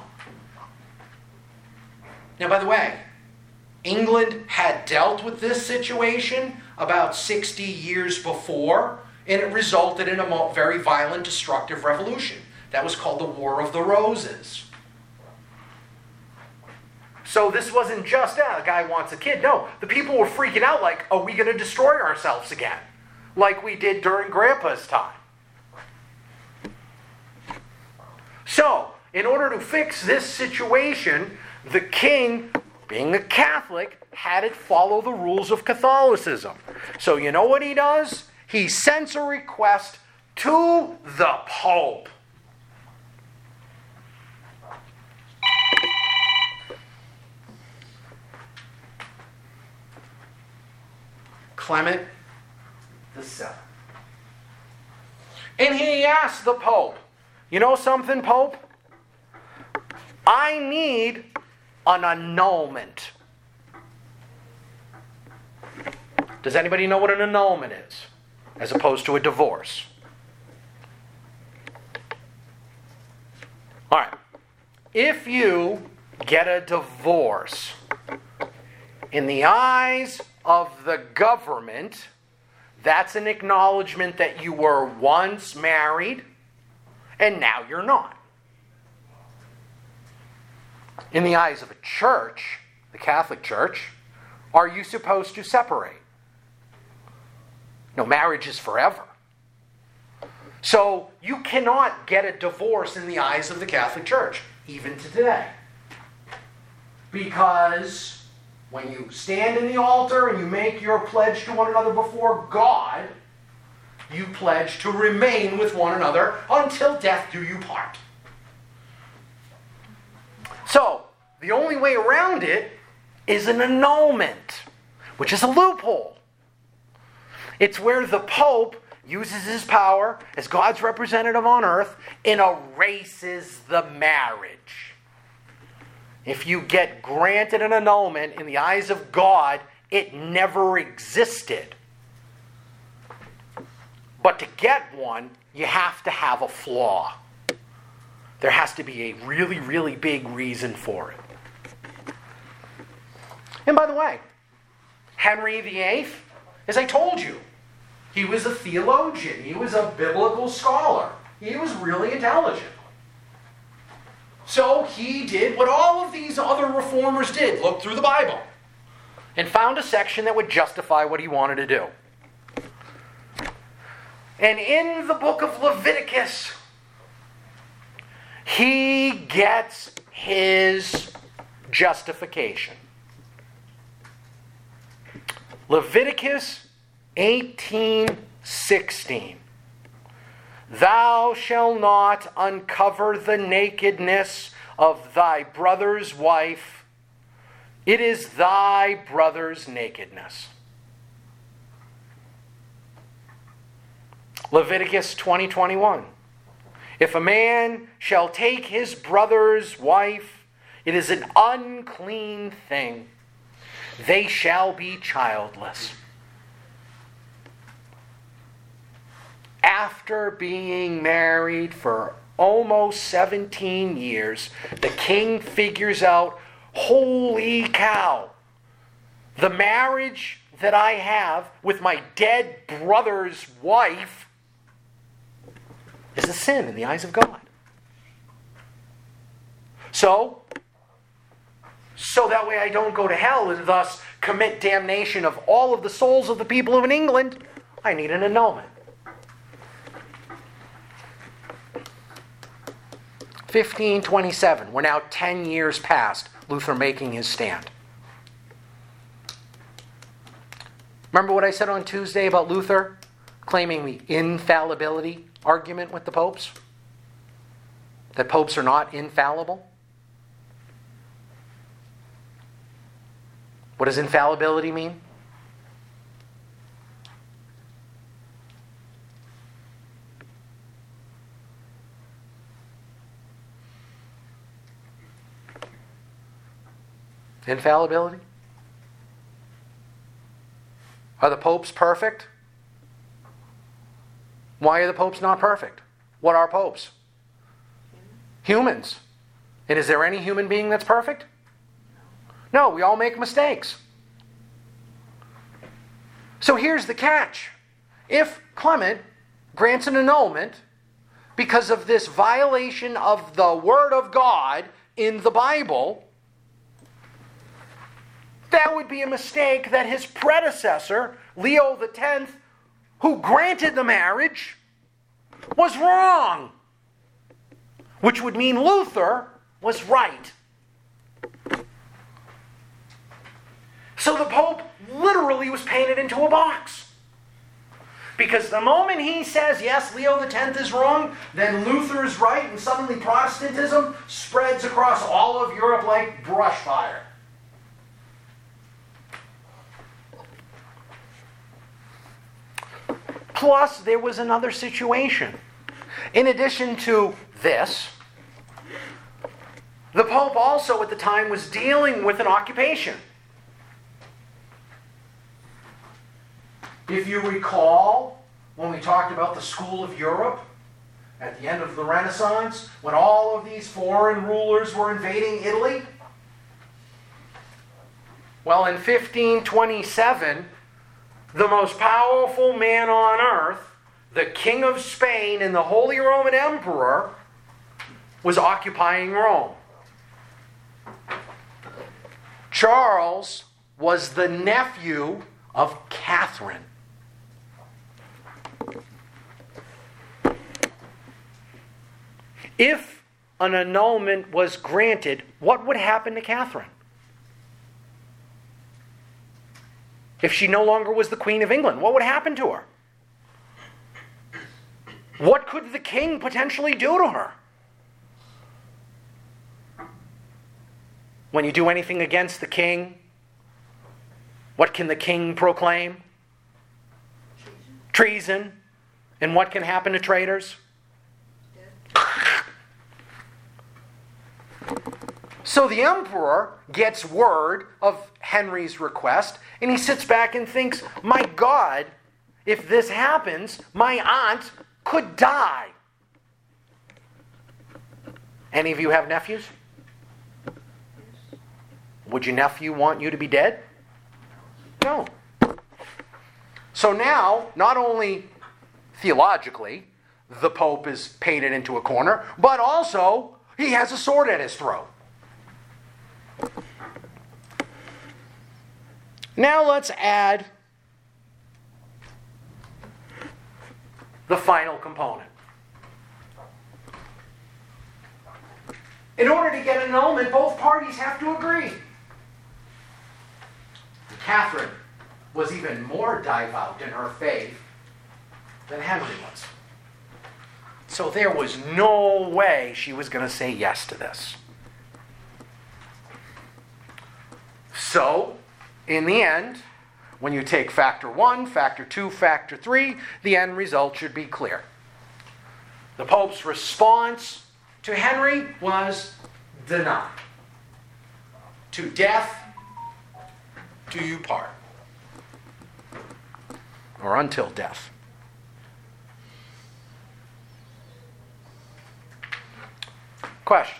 Now, by the way, England had dealt with this situation about sixty years before, and it resulted in a very violent, destructive revolution. That was called the War of the Roses. So this wasn't just, ah, a guy wants a kid. No, the people were freaking out like, are we going to destroy ourselves again? Like we did during Grandpa's time. So, in order to fix this situation, the king, being a Catholic, had it follow the rules of Catholicism. So you know what he does? He sends a request to the Pope. Clement the Seventh. And he asked the Pope, you know something, Pope? I need an annulment. Does anybody know what an annulment is, as opposed to a divorce? All right. If you get a divorce, in the eyes of the government, that's an acknowledgement that you were once married and now you're not. In the eyes of a church, the Catholic Church, are you supposed to separate? No, marriage is forever. So you cannot get a divorce in the eyes of the Catholic Church, even to today. Because when you stand in the altar and you make your pledge to one another before God, you pledge to remain with one another until death do you part. So, the only way around it is an annulment, which is a loophole. It's where the Pope uses his power as God's representative on earth and erases the marriage. If you get granted an annulment in the eyes of God, it never existed. But to get one, you have to have a flaw. There has to be a really, really big reason for it. And by the way, Henry the Eighth, as I told you, he was a theologian. He was a biblical scholar. He was really intelligent. So he did what all of these other reformers did, looked through the Bible, and found a section that would justify what he wanted to do. And in the book of Leviticus, he gets his justification. Leviticus eighteen sixteen. Thou shalt not uncover the nakedness of thy brother's wife. It is thy brother's nakedness. Leviticus twenty twenty-one. If a man shall take his brother's wife, it is an unclean thing. They shall be childless. After being married for almost seventeen years, the king figures out, holy cow, the marriage that I have with my dead brother's wife is a sin in the eyes of God. So, so that way I don't go to hell and thus commit damnation of all of the souls of the people of England, I need an annulment. fifteen twenty-seven. We're now ten years past Luther making his stand. Remember what I said on Tuesday about Luther claiming the infallibility argument with the popes? That popes are not infallible? What does infallibility mean? Infallibility? Are the popes perfect? Why are the popes not perfect? What are popes? Humans. And is there any human being that's perfect? No, we all make mistakes. So here's the catch. If Clement grants an annulment because of this violation of the Word of God in the Bible, that would be a mistake that his predecessor, Leo the Tenth, who granted the marriage, was wrong. Which would mean Luther was right. So the Pope literally was painted into a box. Because the moment he says, yes, Leo the Tenth is wrong, then Luther is right, and suddenly Protestantism spreads across all of Europe like brush fire. Plus, there was another situation. In addition to this, the Pope also at the time was dealing with an occupation. If you recall, when we talked about the School of Europe at the end of the Renaissance, when all of these foreign rulers were invading Italy, Well, in fifteen twenty-seven, the most powerful man on earth, the King of Spain and the Holy Roman Emperor, was occupying Rome. Charles was the nephew of Catherine. If an annulment was granted, what would happen to Catherine? If she no longer was the Queen of England, what would happen to her? What could the king potentially do to her? When you do anything against the king, what can the king proclaim? Treason. Treason. And what can happen to traitors? So the emperor gets word of Henry's request, and he sits back and thinks, my God, if this happens, my aunt could die. Any of you have nephews? Would your nephew want you to be dead? No. So now, not only theologically, the Pope is painted into a corner, but also he has a sword at his throat. Now let's add the final component. In order to get an annulment, both parties have to agree. Catherine was even more devout in her faith than Henry was. So there was no way she was going to say yes to this. So, in the end, when you take factor one, factor two, factor three, the end result should be clear. The Pope's response to Henry was deny. To death do you part. Or until death. Questions?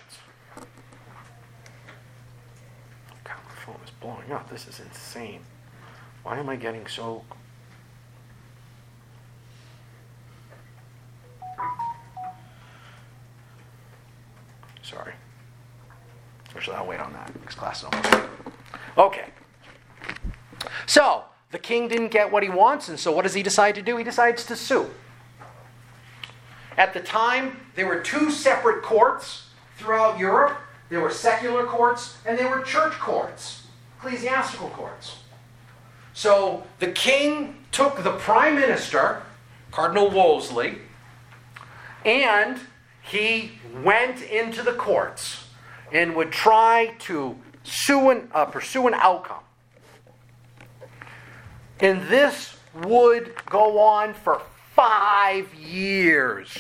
God, my phone is blowing up. This is insane. Why am I getting so... Sorry. Actually, I'll wait on that. Next class is almost over. Okay. So, the king didn't get what he wants, and so what does he decide to do? He decides to sue. At the time, there were two separate courts throughout Europe. There were secular courts, and there were church courts, ecclesiastical courts. So, the king took the prime minister, Cardinal Wolsey, and he went into the courts and would try to sue an, uh, pursue an outcome. And this would go on for five years.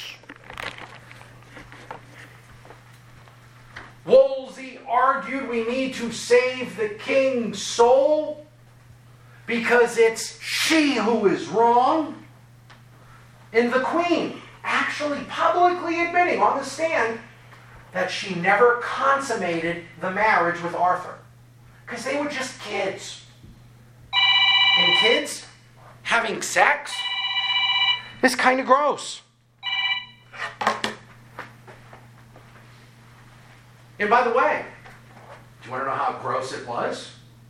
Wolsey argued we need to save the king's soul because it's she who is wrong. And the queen actually publicly admitting on the stand that she never consummated the marriage with Arthur. Because they were just kids. And kids having sex is kind of gross. And by the way, do you want to know how gross it was?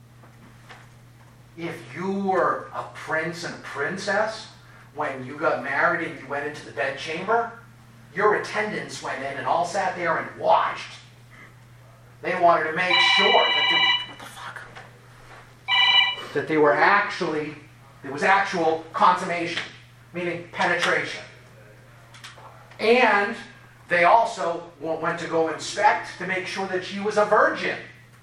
If you were a prince and princess, when you got married and you went into the bedchamber, your attendants went in and all sat there and watched. They wanted to make sure that they, what the fuck? That they were actually, there was actual consummation, meaning penetration. And they also went to go inspect to make sure that she was a virgin.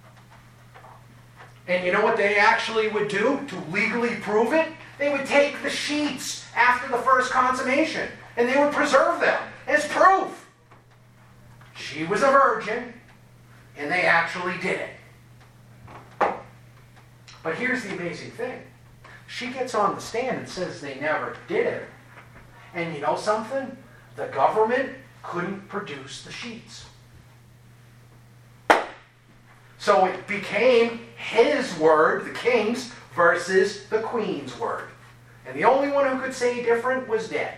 And you know what they actually would do to legally prove it? They would take the sheets after the first consummation and they would preserve them as proof. She was a virgin and they actually did it. But here's the amazing thing. She gets on the stand and says they never did it. And you know something? The government couldn't produce the sheets. So it became his word, the king's, versus the queen's word. And the only one who could say different was dead.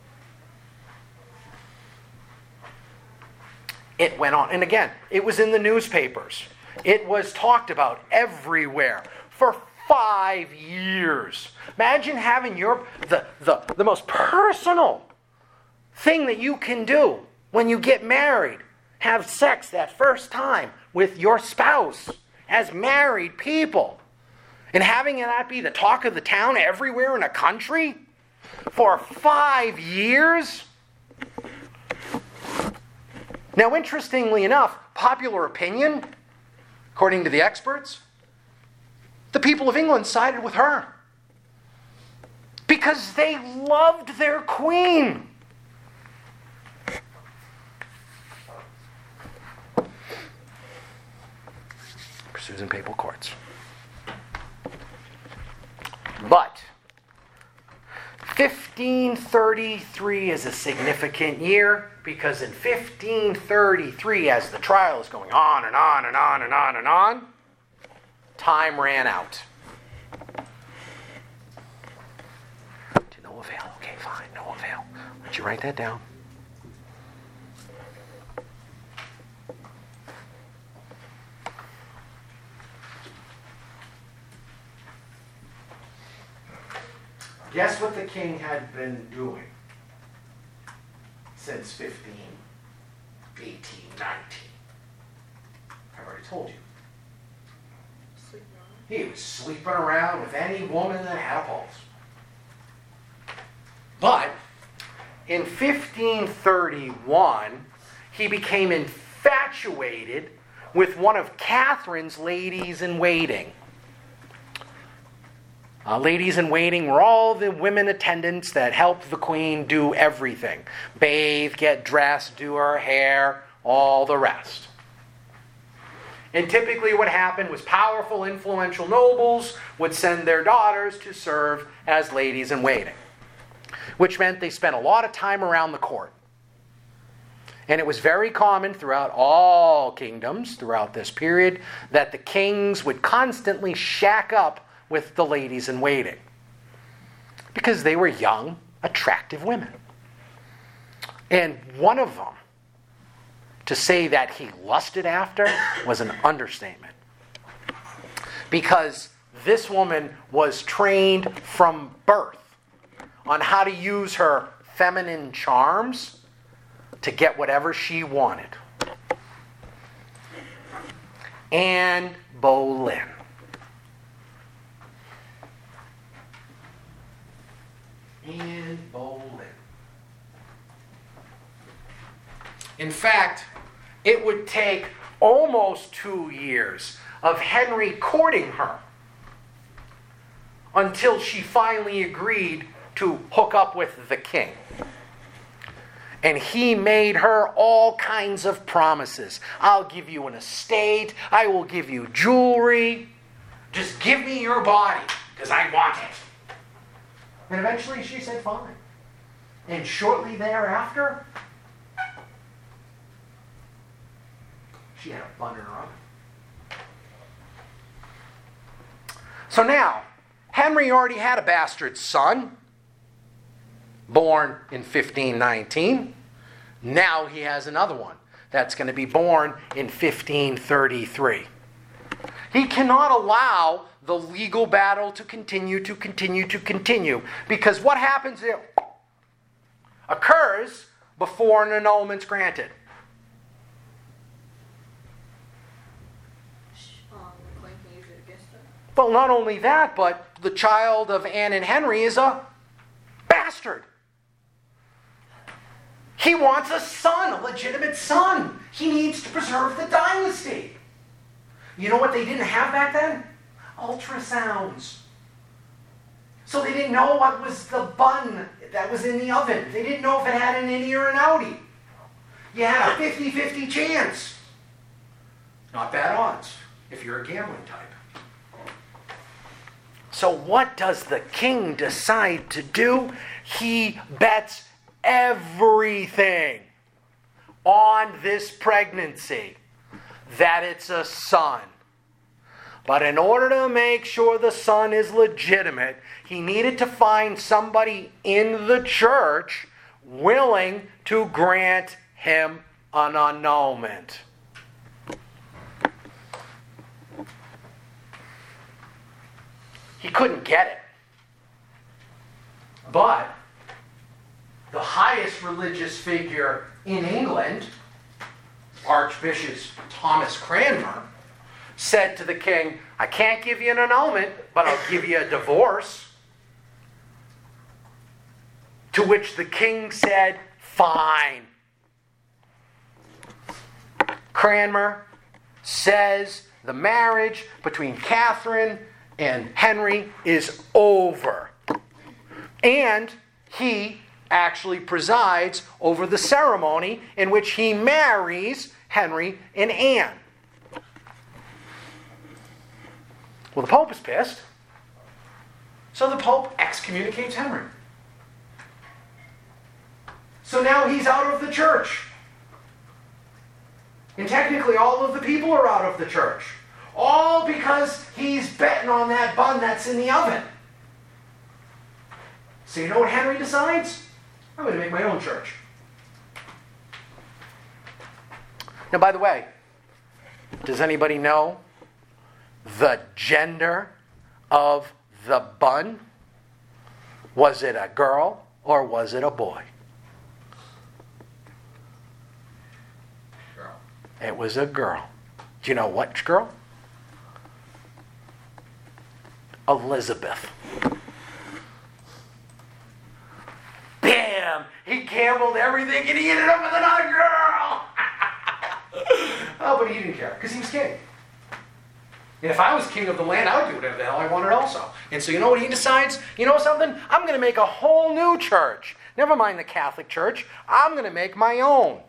It went on. And again, it was in the newspapers. It was talked about everywhere for five years. Imagine having your the, the, the most personal thing that you can do when you get married. Have sex that first time with your spouse as married people. And having that be the talk of the town everywhere in a country for five years. Now, interestingly enough, popular opinion, according to the experts, the people of England sided with her because they loved their queen. Pursues in papal courts. But fifteen thirty-three is a significant year because in fifteen thirty-three, as the trial is going on and on and on and on and on, time ran out. To no avail. Okay, fine, no avail. Why don't you write that down? Guess what the king had been doing since fifteen, eighteen, nineteen? I've already told you. Sleeping on. He was sleeping around with any woman that had a pulse. But in fifteen thirty-one, he became infatuated with one of Catherine's ladies-in-waiting. Uh, ladies-in-waiting were all the women attendants that helped the queen do everything. Bathe, get dressed, do her hair, all the rest. And typically what happened was powerful, influential nobles would send their daughters to serve as ladies-in-waiting, which meant they spent a lot of time around the court. And it was very common throughout all kingdoms, throughout this period, that the kings would constantly shack up with the ladies-in-waiting because they were young, attractive women. And one of them, to say that he lusted after, was an understatement. Because this woman was trained from birth on how to use her feminine charms to get whatever she wanted. Anne Boleyn. Anne Boleyn. In fact, it would take almost two years of Henry courting her until she finally agreed to hook up with the king. And he made her all kinds of promises. I'll give you an estate. I will give you jewelry. Just give me your body, because I want it. And eventually she said, fine. And shortly thereafter, she had a bun in her oven. So now, Henry already had a bastard son, born in fifteen nineteen. Now he has another one that's going to be born in fifteen thirty-three. He cannot allow the legal battle to continue, to continue, to continue. Because what happens there occurs before an annulment's granted. Um, the queen can use it against them. Well, not only that, but the child of Anne and Henry is a bastard. He wants a son, a legitimate son. He needs to preserve the dynasty. You know what they didn't have back then? Ultrasounds. So they didn't know what was the bun that was in the oven. They didn't know if it had an innie or an outie. You had a fifty-fifty chance. Not bad odds if you're a gambling type. So what does the king decide to do? He bets everything on this pregnancy. that it's a son. But in order to make sure the son is legitimate, he needed to find somebody in the church willing to grant him an annulment. He couldn't get it. But the highest religious figure in England, Archbishop Thomas Cranmer, said to the king, I can't give you an annulment, but I'll give you a divorce. To which the king said, fine. Cranmer says the marriage between Catherine and Henry is over. And he actually presides over the ceremony in which he marries Henry and Anne. Well, the Pope is pissed. So the Pope excommunicates Henry. So now he's out of the church. And technically all of the people are out of the church. All because he's betting on that bun that's in the oven. So you know what Henry decides? I'm going to make my own church. Now, by the way, does anybody know the gender of the bun? Was it a girl or was it a boy? Girl. It was a girl. Do you know what girl? Elizabeth. Bam! He gambled everything and he ended up with another girl! Oh, but he didn't care because he was king. And if I was king of the land, I would do whatever the hell I wanted also. And so you know what he decides? You know something? I'm going to make a whole new church. Never mind the Catholic Church. I'm going to make my own.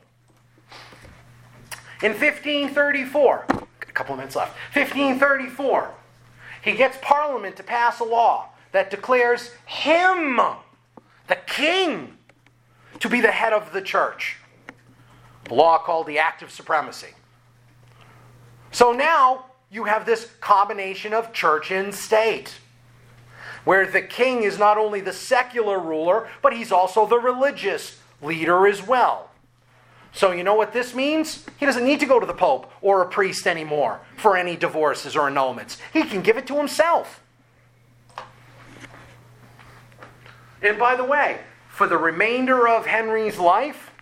In fifteen thirty-four, a couple of minutes left, fifteen thirty-four, he gets Parliament to pass a law that declares him, the king, to be the head of the church. A law called the Act of Supremacy. So now you have this combination of church and state, where the king is not only the secular ruler, but he's also the religious leader as well. So you know what this means? He doesn't need to go to the Pope or a priest anymore for any divorces or annulments. He can give it to himself. And by the way, for the remainder of Henry's life,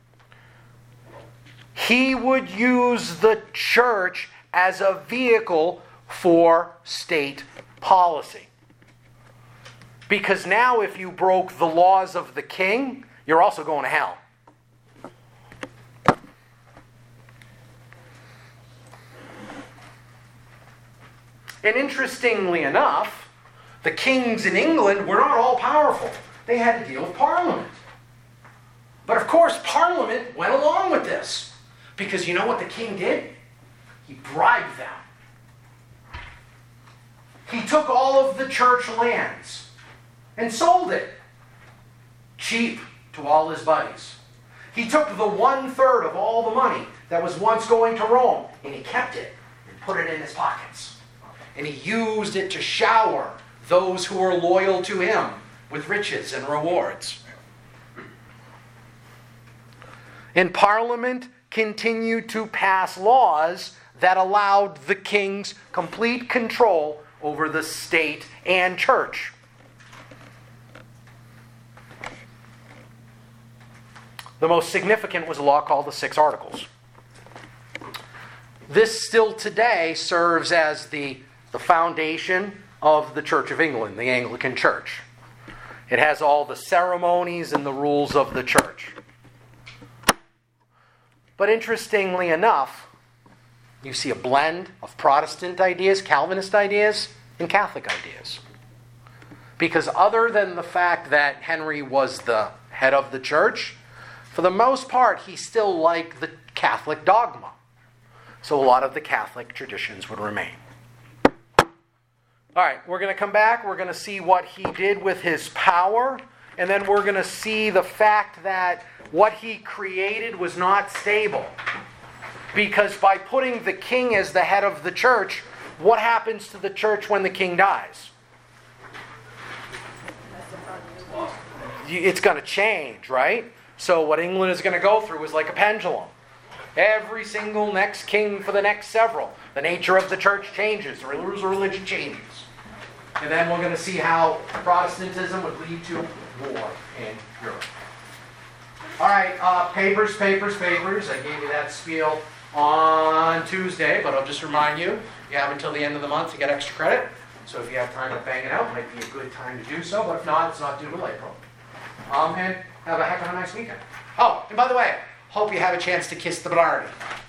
he would use the church as a vehicle for state policy. Because now if you broke the laws of the king, you're also going to hell. And interestingly enough, the kings in England were not all powerful. They had to deal with Parliament. But of course, Parliament went along with this. Because you know what the king did? He bribed them. He took all of the church lands and sold it cheap to all his buddies. He took the one-third of all the money that was once going to Rome, and he kept it and put it in his pockets. And he used it to shower those who were loyal to him with riches and rewards. And Parliament continued to pass laws that allowed the king's complete control over the state and church. The most significant was a law called the Six Articles. This still today serves as the, the foundation of the Church of England, the Anglican Church. It has all the ceremonies and the rules of the church. But interestingly enough, you see a blend of Protestant ideas, Calvinist ideas, and Catholic ideas. Because other than the fact that Henry was the head of the church, for the most part, he still liked the Catholic dogma. So a lot of the Catholic traditions would remain. All right, we're going to come back. We're going to see what he did with his power. And then we're going to see the fact that what he created was not stable. Because by putting the king as the head of the church, what happens to the church when the king dies? It's going to change, right? So what England is going to go through is like a pendulum. Every single next king for the next several. The nature of the church changes. The rules of religion changes. And then we're going to see how Protestantism would lead to war in Europe. All right, uh, papers, papers, papers. I gave you that spiel on Tuesday, but I'll just remind you, you have until the end of the month to get extra credit. So if you have time to bang it out, it might be a good time to do so. But if not, it's not due till April. Um, and have a heck of a nice weekend. Oh, and by the way, hope you have a chance to kiss the Blarney.